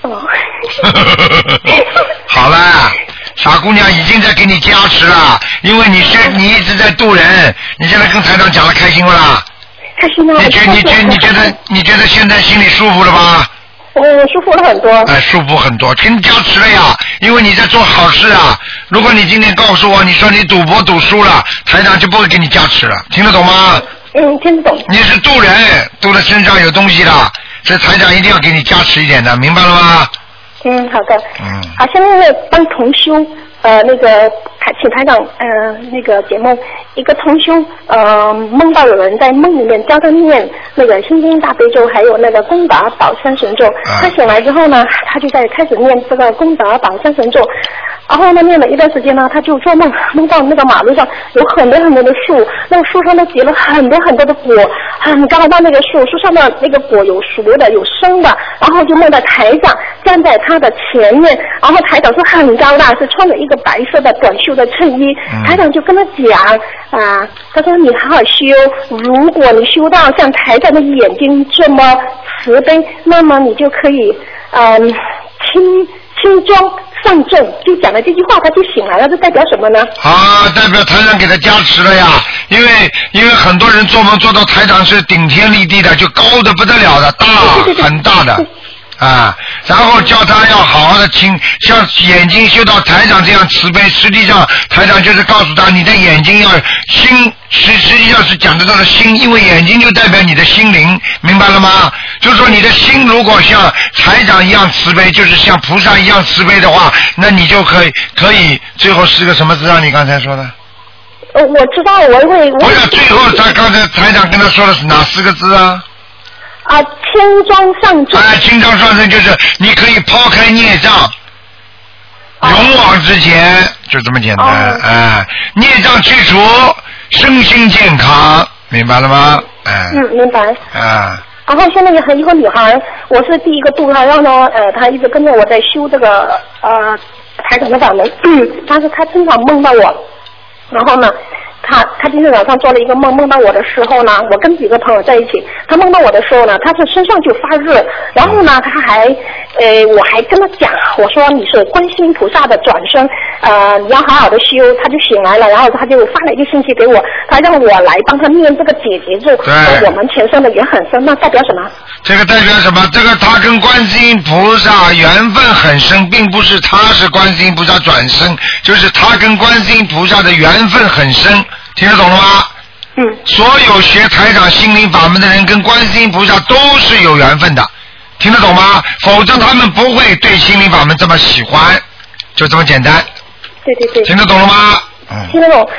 好了，傻姑娘已经在给你加持了，因为你一直在渡人，你现在跟台长讲了，开心不啦？ 开心了。 你觉得现在心里舒服了吧？ 舒服了很多。 舒服很多，给你加持了呀，因为你在做好事啊。如果你今天告诉我，你说你赌博赌输了，台长就不会给你加持了，听得懂吗？ 听得懂。 你是渡人，渡的身上有东西的，所以台长一定要给你加持一点的，明白了吗？ 好的。好，下面呢帮同修那个请台长那个解梦，一个同修梦到有人在梦里面教他念那个心经大悲咒，还有那个功德宝山神咒。他醒来之后呢，他就在开始念这个功德宝山神咒，然后呢念了一段时间呢，他就做梦到那个马路上有很多很多的树，那个树上都结了很多很多的果，很高的那个树上的那个果有熟的有生的，然后就梦到台长站在他的前面，然后台长是很高大，是穿着一个白色的短袖的衬衣，台长就跟他讲他说你好好修，如果你修到像台长的眼睛这么慈悲，那么你就可以轻装上阵，就讲了这句话他就醒来了，这代表什么呢？ 代表台长给他加持了呀，因为很多人做梦做到台长是顶天立地的，就高的不得了的，很大的然后叫他要好好的像眼睛修到台长这样慈悲，实际上台长就是告诉他你的眼睛要心，实际上是讲得到的心，因为眼睛就代表你的心灵，明白了吗？就是说你的心如果像台长一样慈悲，就是像菩萨一样慈悲的话，那你就可以最后是个什么字啊？你刚才说的？ 我知道，我会。 不是，最后刚才台长跟他说的是哪4个字啊？ 轻装上阵。 轻装上阵就是你可以抛开孽障，勇往直前，就这么简单。孽障去除，身心健康，明白了吗？ 明白。然后现在有一个女孩，我是第一个度她，然后呢，她一直跟着我在修这个台长的法门，但是她经常梦到我，然后呢。他今天早上做了一个梦，梦到我的时候呢，我跟几个朋友在一起，他梦到我的时候呢，他是身上就发热，然后呢，我还跟他讲，我说你是观世音菩萨的转生，你要好好的修，他就醒来了，然后他就发了一个信息给我，他让我来帮他念这个解结咒，说我们前生的缘很深，那代表什么？ 这个代表什么？这个他跟观世音菩萨缘分很深，并不是他是观世音菩萨转生，就是他跟观世音菩萨的缘分很深。听得懂了吗？所有学台长心灵法门的人跟观世音菩萨都是有缘分的，听得懂吗？否则他们不会对心灵法门这么喜欢，就这么简单。 对。 听得懂了吗？ 听得懂。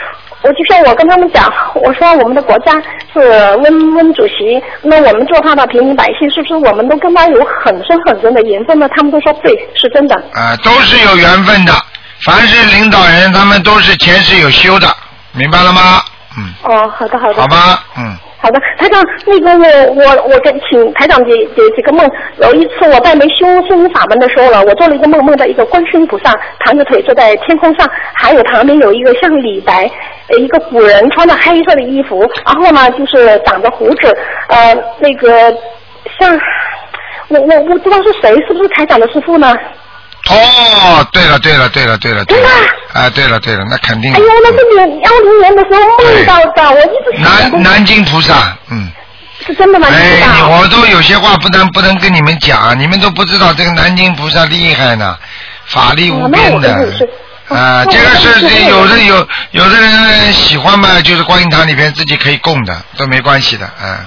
就像我跟他们讲，我说我们的国家是温主席，那我们做他的平民百姓，是不是我们都跟他有很深很深的缘分呢？他们都说对，是真的。 都是有缘分的，凡是领导人，他们都是前世有修的，明白了吗？ 哦，好的。 好吧， 好的，台长，那个我请台长解几个梦。有一次我在没修心灵法门的时候了，我做了一个梦，梦到一个观世音菩萨盘着腿坐在天空上，还有旁边有一个像李白一个古人穿着黑色的衣服，然后呢就是长着胡子，那个像我不知道是谁，是不是台长的师父呢？ 哦，对了，真的？对了，那肯定。哎呦， 那是你2010年的时候梦到的，我一直南京菩萨， 是真的吗？ 我都有些话不能跟你们讲，你们都不知道这个南京菩萨厉害呢，法力无边的。这个是有的人喜欢嘛，就是观音堂里边自己可以供的，都没关系的，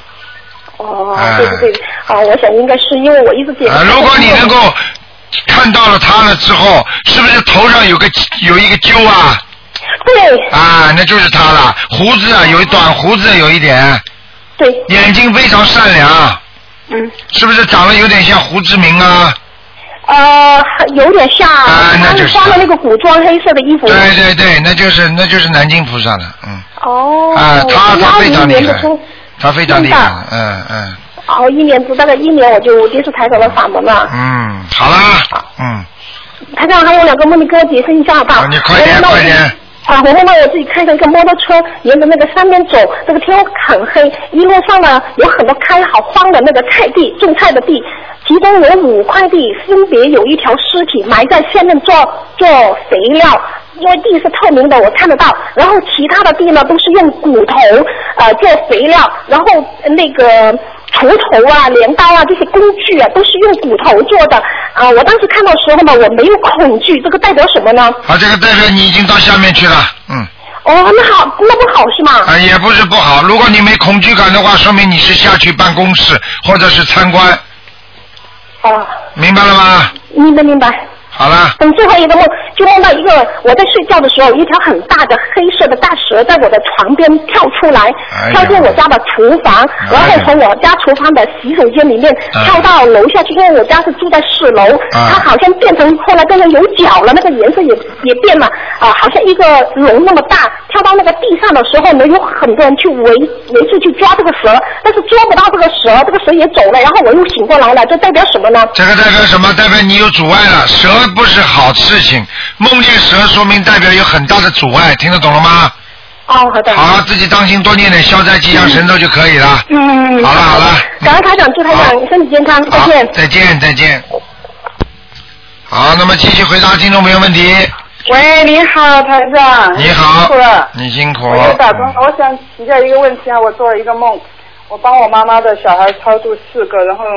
对，我想应该是因为我一直觉得。 如果你能够看到了他了之后，是不是头上有一个揪啊？ 对。 那就是他了，胡子啊，有短胡子有一点。 对。 眼睛非常善良。是不是长得有点像胡志明啊？ 有点像。 那就是穿了那个古装黑色的衣服。 对，那就是南京菩萨了，他非常厉害，他非常厉害， 大概一年我就接触台长的法门了。 好啦。 台长还有2个梦，你给我解释一下好不好？ 你快点。 我梦到我自己开着一个摩托车，沿着那个山边走，这个天很黑，一路上呢有很多开好荒的那个菜地，种菜的地，其中有5块地分别有一条尸体埋在下面做肥料，因为地是透明的，我看得到。然后其他的地呢都是用骨头做肥料，然后那个锄头啊、镰刀啊这些工具啊都是用骨头做的。我当时看到时候呢，我没有恐惧，这个代表什么呢？ 这个代表你已经到下面去了。 那好，那不好是吗？ 也不是不好，如果你没恐惧感的话，说明你是下去办公室或者是参观。明白了吗？ 明白。 好了。 等最后一个梦，就梦到一个我在睡觉的时候，一条很大的黑色的大蛇在我的床边跳出来，跳进我家的厨房，然后从我家厨房的洗手间里面跳到楼下去，因为我家是住在4楼，它好像后来变成有脚了，那个颜色也变了，好像一个龙那么大，跳到那个地上的时候呢，有很多人去围住去抓这个蛇，但是抓不到这个蛇，这个蛇也走了，然后我又醒过来了，这代表什么呢？ 这个代表什么？代表你有阻碍了，蛇不是好事情，梦见蛇说明代表有很大的阻碍，听得懂了吗？ 好的。 好，自己当心，多念点消灾吉祥神咒就可以了。好了。 感恩台长，祝台长身体健康，再见。 再见。好，那么继续回答听众朋友问题。 喂，你好，台长。 你好。 辛苦了。 你辛苦。 我又打通，我想提下一个问题我做了一个梦。我帮我妈妈的小孩超度4个，然后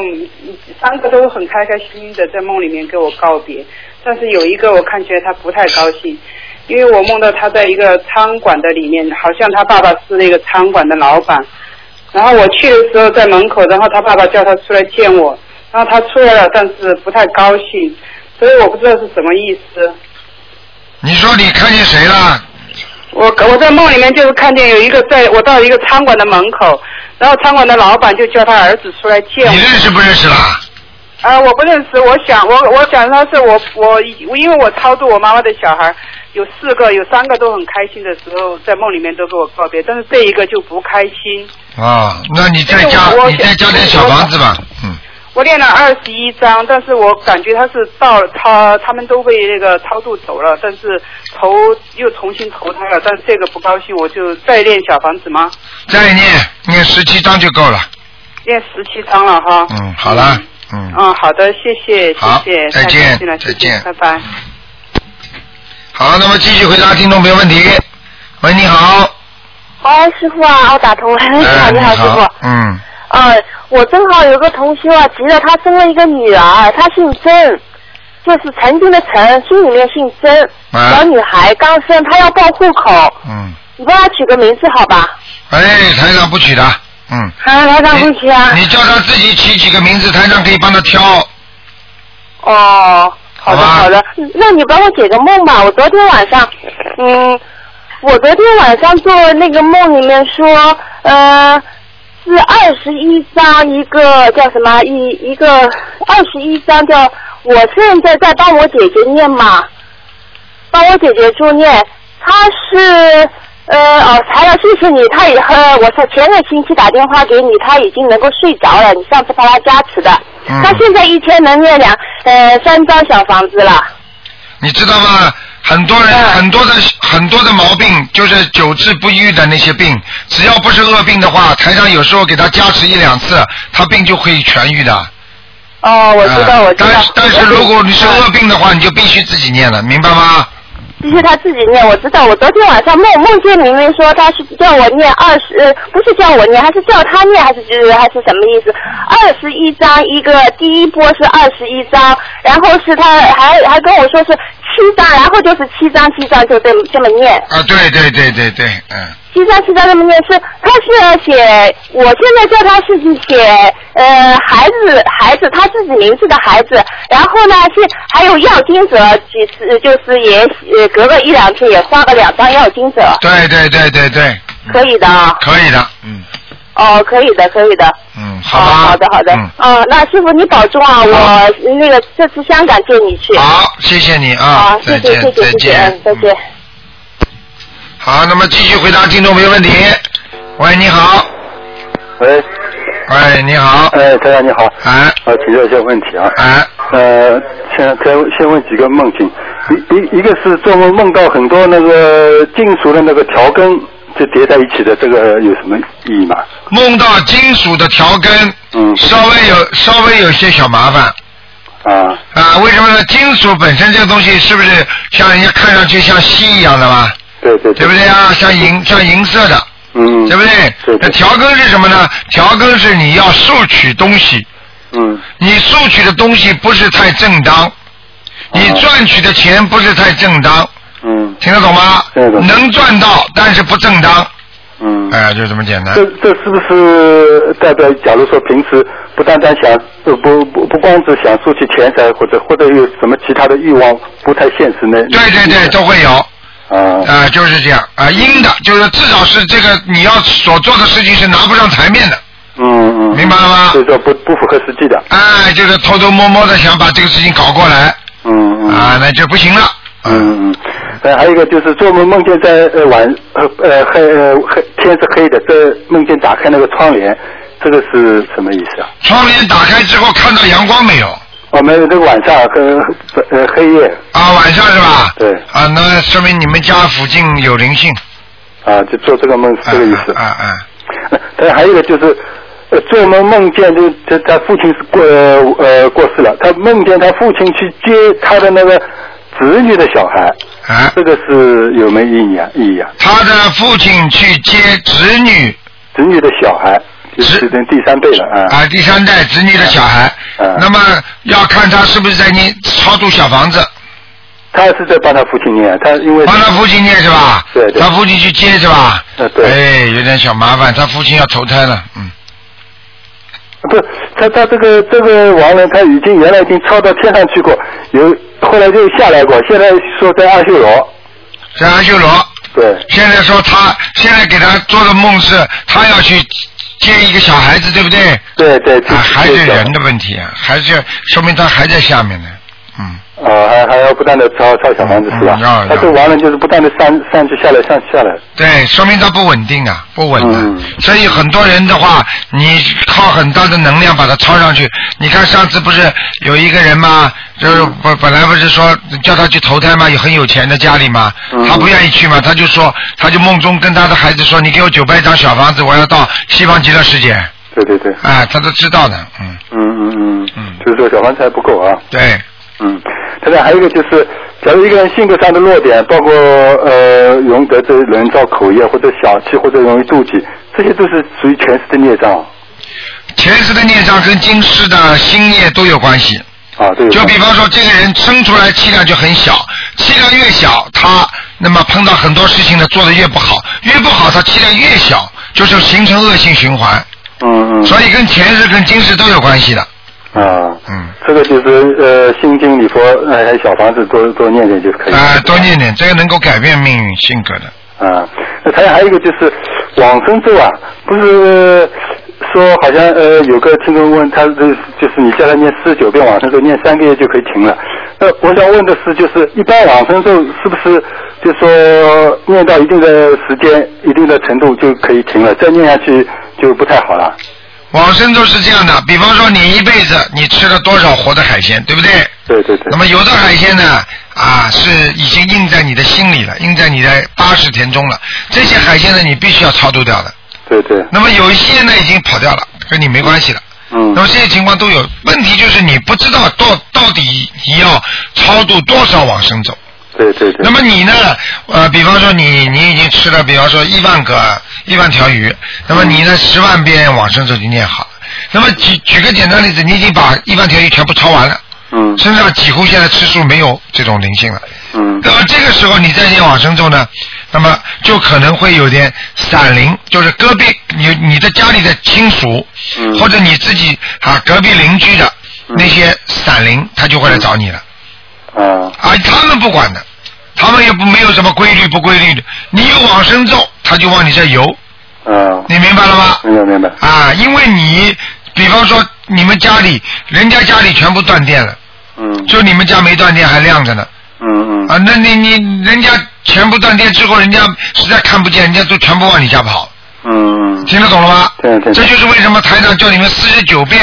3个都很开心心的在梦里面给我告别，但是有一个我看起来他不太高兴，因为我梦到他在一个餐馆的里面，好像他爸爸是那个餐馆的老板，然后我去的时候在门口，然后他爸爸叫他出来见我，然后他出来了，但是不太高兴，所以我不知道是什么意思。 你说你看见谁了？ 我在梦里面就是看见有一个我到一个餐馆的门口，然后餐馆的老板就叫他儿子出来见我。 你认识不认识啦？ 我不认识，我想他是我因为我超度我妈妈的小孩有4个，有3个都很开心的时候，在梦里面都给我告别，但是这一个就不开心。 那你再加点小房子吧。 我练了21章，但是我感觉他是到他们都被那个超度走了，但是又重新投胎了，但是这个不高兴，我就再练小房子吗？ 再念17章就够了。 练17章了哈。 好了。 好的，谢谢。 再见， 拜拜。 好，那么继续回答听众朋友问题。喂，你好。 师傅啊，我打通了。你好，师傅。我正好有个同学急得他生了一个女儿，她姓曾，就是曾经的曾，心里面姓曾，小女孩刚生，她要报户口。你帮她取个名字好吧？ 台长不取的。 台长不取啊。 你叫她自己起几个名字，台长可以帮她挑。 好的。那你帮我解个梦吧。我昨天晚上， 我昨天晚上做那个梦里面说，是21章一个叫什么一个21章叫我现在在帮我姐姐念嘛，帮我姐姐做念，她是材料谢谢你，她也我是前个星期打电话给你，她已经能够睡着了，你上次帮她加持的，她现在一天能念3张小房子了。 你知道吗？很多人很多的毛病就是久治不愈的那些病，只要不是恶病的话，台上有时候给他加持1、2次，他病就会痊愈的。 哦，我知道，我知道。 但是如果你是恶病的话，你就必须自己念了，明白吗？ 必须他自己念，我知道。我昨天晚上梦见里面说他是叫我念不是叫我念，还是叫他念，还是什么意思？21章一个，第一波是21章，然后是他还跟我说是7章，然后就是7章就这么念。啊，对， 嗯。 7章这么念他是写，我现在叫他是写孩子他自己名字的孩子，然后呢还有要经者几次，就是也隔个1、2天也发个2张要经者。 对。 可以的啊。 可以的，嗯。 哦，可以的。 嗯，好吧。 好的。那师傅你保重啊，我那个这次香港见你去。 好，谢谢你啊。 好，谢谢，再见。 好，那么继续回答听众朋友问题。喂，你好。 喂， 你好。 台长你好。请教一些问题啊。先问几个梦境。一个是做梦到很多那个金属的那个条根就叠在一起的，这个有什么意义吗？ 梦到金属的条根，稍微有些小麻烦。为什么呢？金属本身这个东西是不是像人家看上去像锡一样的嘛？ 对不对啊？像银色的，对不对？那条根是什么呢？条根是你要索取东西，你索取的东西不是太正当，你赚取的钱不是太正当，听得懂吗？能赚到，但是不正当，就这么简单。 这是不是代表，假如说平时不单单想不光是想索取钱财，或者有什么其他的欲望不太现实呢？ 对，都会有。就是这样阴的，就是至少是这个你要所做的事情是拿不上台面的。明白了吗？ 所以说不符合实际的。 就是偷偷摸摸的想把这个事情搞过来。那就不行了。 还有一个就是做梦见在天是黑的，这梦见打开那个窗帘，这个是什么意思啊？ 窗帘打开之后看到阳光没有？ 没有，这个晚上跟黑夜。 晚上是吧？ 对。 那说明你们家附近有灵性。 就做这个梦是这个意思。还有一个就是做梦见他父亲是过世了，他梦见他父亲去接他的那个子女的小孩。这个是有没有意义啊？ 他的父亲去接子女的小孩。是第3辈了第3代子女的小孩，那么要看他是不是在念超度小房子。 他是在帮他父亲念， 帮他父亲念是吧？ 对。 他父亲去接是吧？ 对。 有点小麻烦，他父亲要投胎了， 不，他这个亡人他原来已经超到天上去过，后来就下来过，现在说在阿修罗。 在阿修罗。 对。 现在说现在给他做的梦是他要去接一个小孩子，对不对？ 对。 还是人的问题啊，还是说明他还在下面呢。 还要不断的抄小房子是吧？他这亡人就是不断的上去下来。 对，说明他不稳定啊，不稳的。所以很多人的话，你靠很大的能量把他抄上去。你看上次不是有一个人吗？就是本来不是说叫他去投胎吗？很有钱的家里嘛，他不愿意去嘛，他就梦中跟他的孩子说：“你给我900张小房子，我要到西方极乐世界。” 对。 他都知道的。 就是说小房子还不够啊。 对。 现在还有一个就是，假如一个人性格上的弱点，包括容易得罪人造口业，或者小气，或者容易妒忌，这些都是属于前世的孽障。 前世的孽障跟今世的心业都有关系。 对。 就比方说，这个人生出来气量就很小，气量越小，他那么碰到很多事情呢做得越不好，他气量越小，就是形成恶性循环。所以跟前世跟今世都有关系的。 这个就是心经礼佛小房子多念点就可以。 多念点，这个能够改变命运性格的。 啊，那还有一个就是往生咒啊，不是说好像有个听众问他就是你叫他念49遍往生咒，念3个月就可以停了。我想问的是，就是一般往生咒是不是就说念到一定的时间、一定的程度就可以停了，再念下去就不太好了？ 往生咒是这样的，比方说你一辈子你吃了多少活的海鲜，对不对？ 对对对。 那么有的海鲜呢，是已经印在你的心里了，印在你的80田中了。这些海鲜呢，你必须要超度掉的。 对对。 那么有一些呢已经跑掉了，跟你没关系了。那么这些情况都有，问题就是你不知道到底你要超度多少往生咒。 对对对。 那么你呢？比方说你已经吃了，比方说1万条鱼，那么你呢10万遍往生咒就念好了。那么举个简单例子，你已经把1万条鱼全部抄完了，身上几乎现在吃素没有这种灵性了。那么这个时候你再念往生咒呢，那么就可能会有点闪灵，就是隔壁你的家里的亲属，或者你自己隔壁邻居的那些闪灵，他就会来找你了。他们不管的，他们也没有什么规律不规律的，你有往生咒，他就往你这游。你明白了吗？ 明白。 因为你比方说你们家里人家家里全部断电了，就你们家没断电还亮着呢。那你人家全部断电之后，人家实在看不见，人家都全部往你家跑。听得懂了吗？ 对。 这就是为什么台长叫你们49遍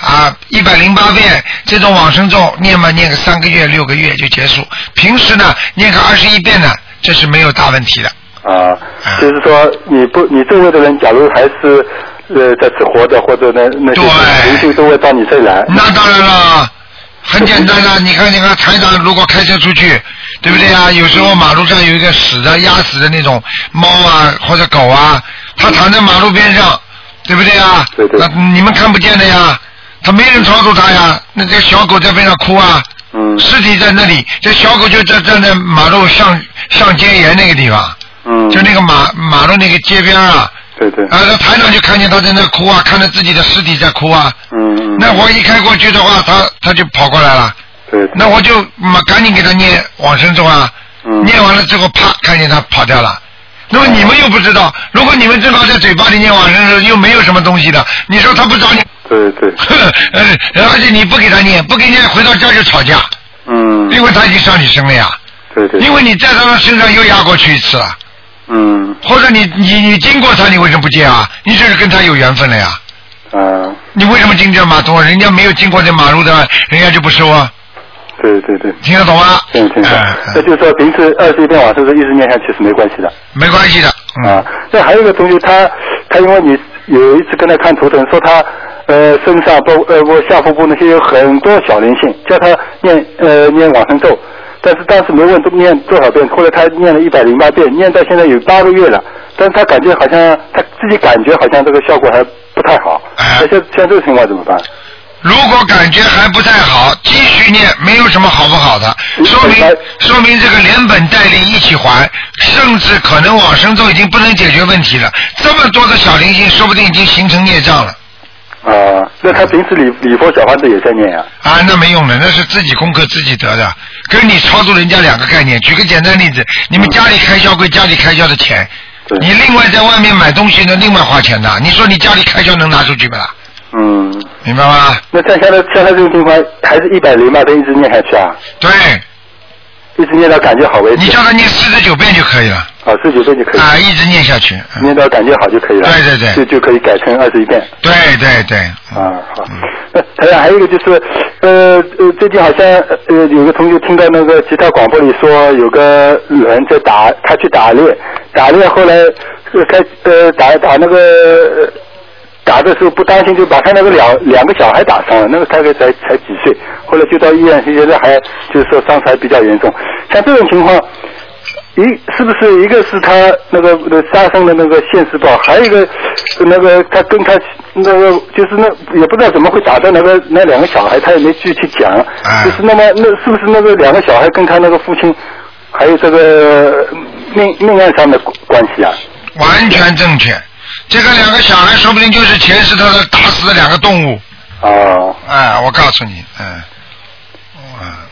108遍这种往生咒念嘛，念个3个月6个月就结束。平时呢念个21遍呢，这是没有大问题的。 就是说你周围的人假如还是在吃活的或者那些灵性都会到你这里来。 那当然了，很简单的，你看台长如果开车出去，对不对啊？有时候马路上有一个死的压死的那种猫或者狗它躺在马路边上，对不对啊？ 对。 那你们看不见的呀，他没人超度他呀，那这小狗在边上哭尸体在那里，这小狗就站在马路上街沿那个地方。就那个马路那个街边对。 那台长就看见他在那哭看着自己的尸体在哭那我一开过去的话，他就跑过来了。 对。 那我就赶紧给他念往生咒念完了之后，啪，看见他跑掉了。那么你们又不知道，如果你们正好在嘴巴里念往生咒，又没有什么东西的，你说他不找你？ 对。 而且你不给他念，回到家就吵架。因为他已经上你身了呀。 对。 因为你在他身上又压过去一次了。或者你经过他，你为什么不接你这是跟他有缘分了呀。你为什么经这马路？人家没有经过这马路的，人家就不收对。 听得懂吗？ 听。那就是说平时21遍往生咒一直念下去是没关系的。 没关系的。 那还有一个同学，他因为你有一次跟他看图腾，说他身上下腹部那些有很多小灵性，叫他念往生咒。但是当时没问念多少遍，后来他念了108遍，念到现在有8个月了，但是他感觉好像他自己感觉好像这个效果还不太好。像这个情况怎么办？ 如果感觉还不太好，继续念，没有什么好不好的，说明这个连本带利一起还，甚至可能往生咒已经不能解决问题了。这么多的小灵性，说不定已经形成孽障了。 那他平时礼佛小房子也在念那没用的，那是自己功课自己得的，跟你超度人家2个概念。举个简单例子，你们家里开销归家里开销的钱，你另外在外面买东西呢，另外花钱的，你说你家里开销能拿出去不啦？明白吗？ 那像他这种情况，还是108遍一直念下去对。 一直念到感觉好为止。 你叫他念49遍就可以了。 49遍就可以。 一直念下去。 念到感觉好就可以了。 对。 就可以改成21遍。 对。 好。那还有一个就是，最近好像有个同学听到那个其他广播里说，有个人在他去打猎后来打那个。打的时候不担心，就把他那个两个小孩打伤了，那个大概才几岁，后来就到医院，现在还就是说伤势还比较严重。像这种情况，是不是一个是他那个杀生的那个现世报，还有一个那个他跟他那个就是也不知道怎么会打到那2个小孩，他也没具体讲，就是那是不是那个2个小孩跟他那个父亲还有这个命案上的关系完全正确。这个2个小孩说不定就是前世他打死的2个动物。 哦。 我告诉你，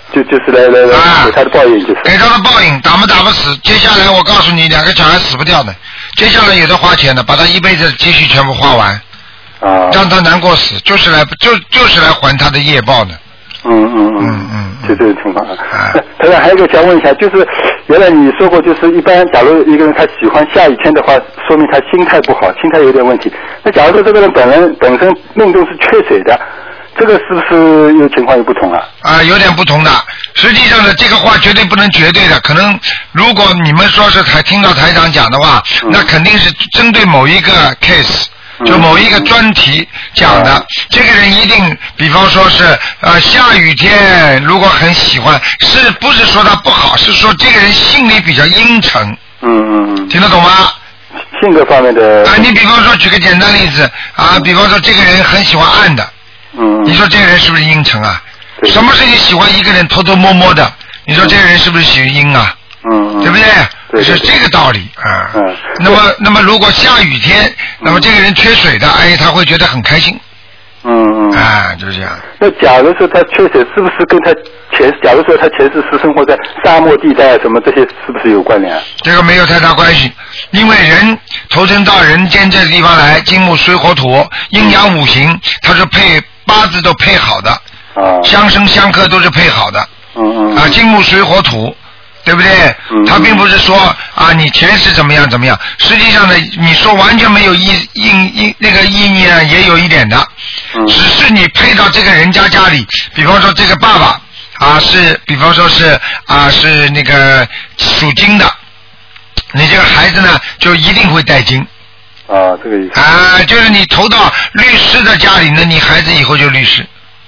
就是来给他的报应，就是给他的报应，打不死。接下来我告诉你，2个小孩死不掉的，接下来有的花钱的，把他一辈子的积蓄全部花完，让他难过死，就是来还他的业报的。 就这个情况。当然还有一个想问一下，就是原来你说过，就是一般假如一个人他喜欢下雨天的话，说明他心态不好，心态有点问题。那假如说这个人本身命中是缺水的，这个是不是有情况有不同啊？ 有点不同的。实际上呢，这个话绝对不能绝对的。可能如果你们说是听到台长讲的话，那肯定是针对某一个 case。就某一个专题讲的，这个人一定，比方说是下雨天，如果很喜欢，是不是说他不好？是说这个人心里比较阴沉。听得懂吗？ 性格方面的。 你比方说举个简单例子比方说这个人很喜欢暗的。你说这个人是不是阴沉啊？什么事情喜欢一个人偷偷摸摸的？你说这个人是不是属于阴啊？对不对？是这个道理那么如果下雨天，那么这个人缺水的，他会觉得很开心。就是这样。 那假如说他缺水，是不是跟他假如说他前世是生活在沙漠地带什么这些，是不是有关联？ 这个没有太大关系，因为人投生到人间这个地方来，金木水火土阴阳五行，它是八字都配好的，相生相克都是配好的。金木水火土。对不对？他并不是说你前世怎么样，实际上呢，你说完全没有那个意义呢，也有一点的，只是你配到这个人家里，比方说这个爸爸是，比方说是是那个属金的，你这个孩子呢就一定会带金。 这个意思。 就是你投到律师的家里呢，你孩子以后就律师。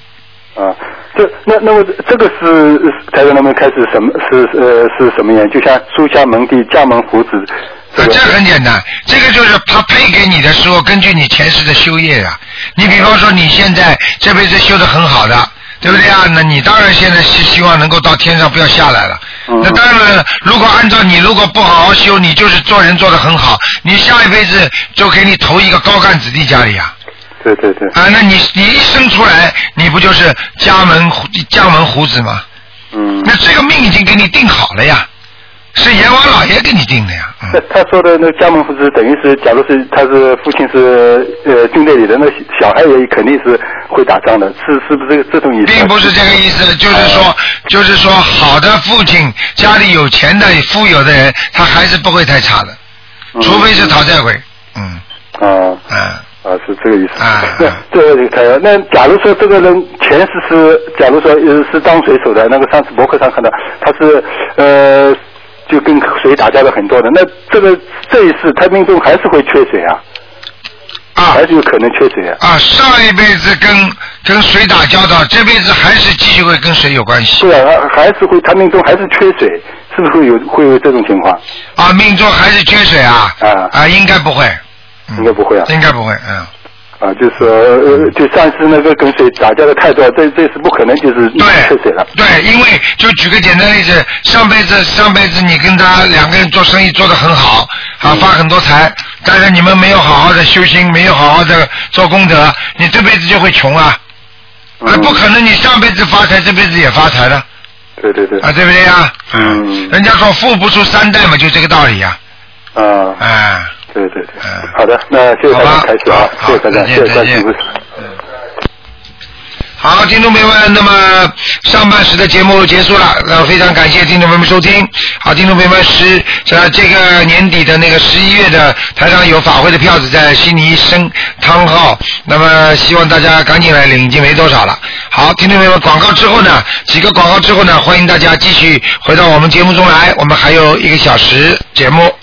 那么这个是才能开始是什么原因？就像书香门第、家门福子。 这很简单，这个就是他配给你的时候，根据你前世的修业你比方说你现在这辈子修得很好的，对不对那你当然现在是希望能够到天上不要下来了。那当然了，如果按照你如果不好好修，你就是做人做得很好，你下一辈子就给你投一个高干子弟家里对。 那你一生出来，你不就是家门虎子吗？那这个命已经给你定好了呀，是阎王老爷给你定的呀。 他说的那家门虎子，等于是，假如是他是父亲是军队里的，那小孩也肯定是会打仗的，是不是这种意思？ 并不是这个意思，就是说，好的父亲，家里有钱的富有的人，他还是不会太差的，除非是讨债鬼。 是这个意思。那假如说这个人前世是，假如说是当水手的，那个上次博客上看到他是就跟水打交道很多的，那这一世他命中还是会缺水还是有可能缺水上一辈子跟水打交道，这辈子还是继续会跟水有关系。 对还是会，他命中还是缺水，是不是会有这种情况？ 命中还是缺水应该不会。 应该不会应该不会就是就上次那个跟水打交道太多，这是不可能，就是缺水了。 对，因为就举个简单例子，上辈子你跟他2个人做生意做得很好发很多财，但是你们没有好好的修心，没有好好的做功德，你这辈子就会穷不可能你上辈子发财，这辈子也发财的。 对对不对人家说富不出3代嘛，就这个道理对，好的，那谢谢大家开始谢谢大家，谢谢关心。 好，听众朋友们，那么上半时的节目结束了，非常感谢听众朋友们收听。好，听众朋友们，这个年底的那个11月的台上有法会的票子在悉尼升汤号，那么希望大家赶紧来领，已经没多少了。好，听众朋友们，广告之后呢，几个广告之后呢，欢迎大家继续回到我们节目中来，我们还有1个小时节目。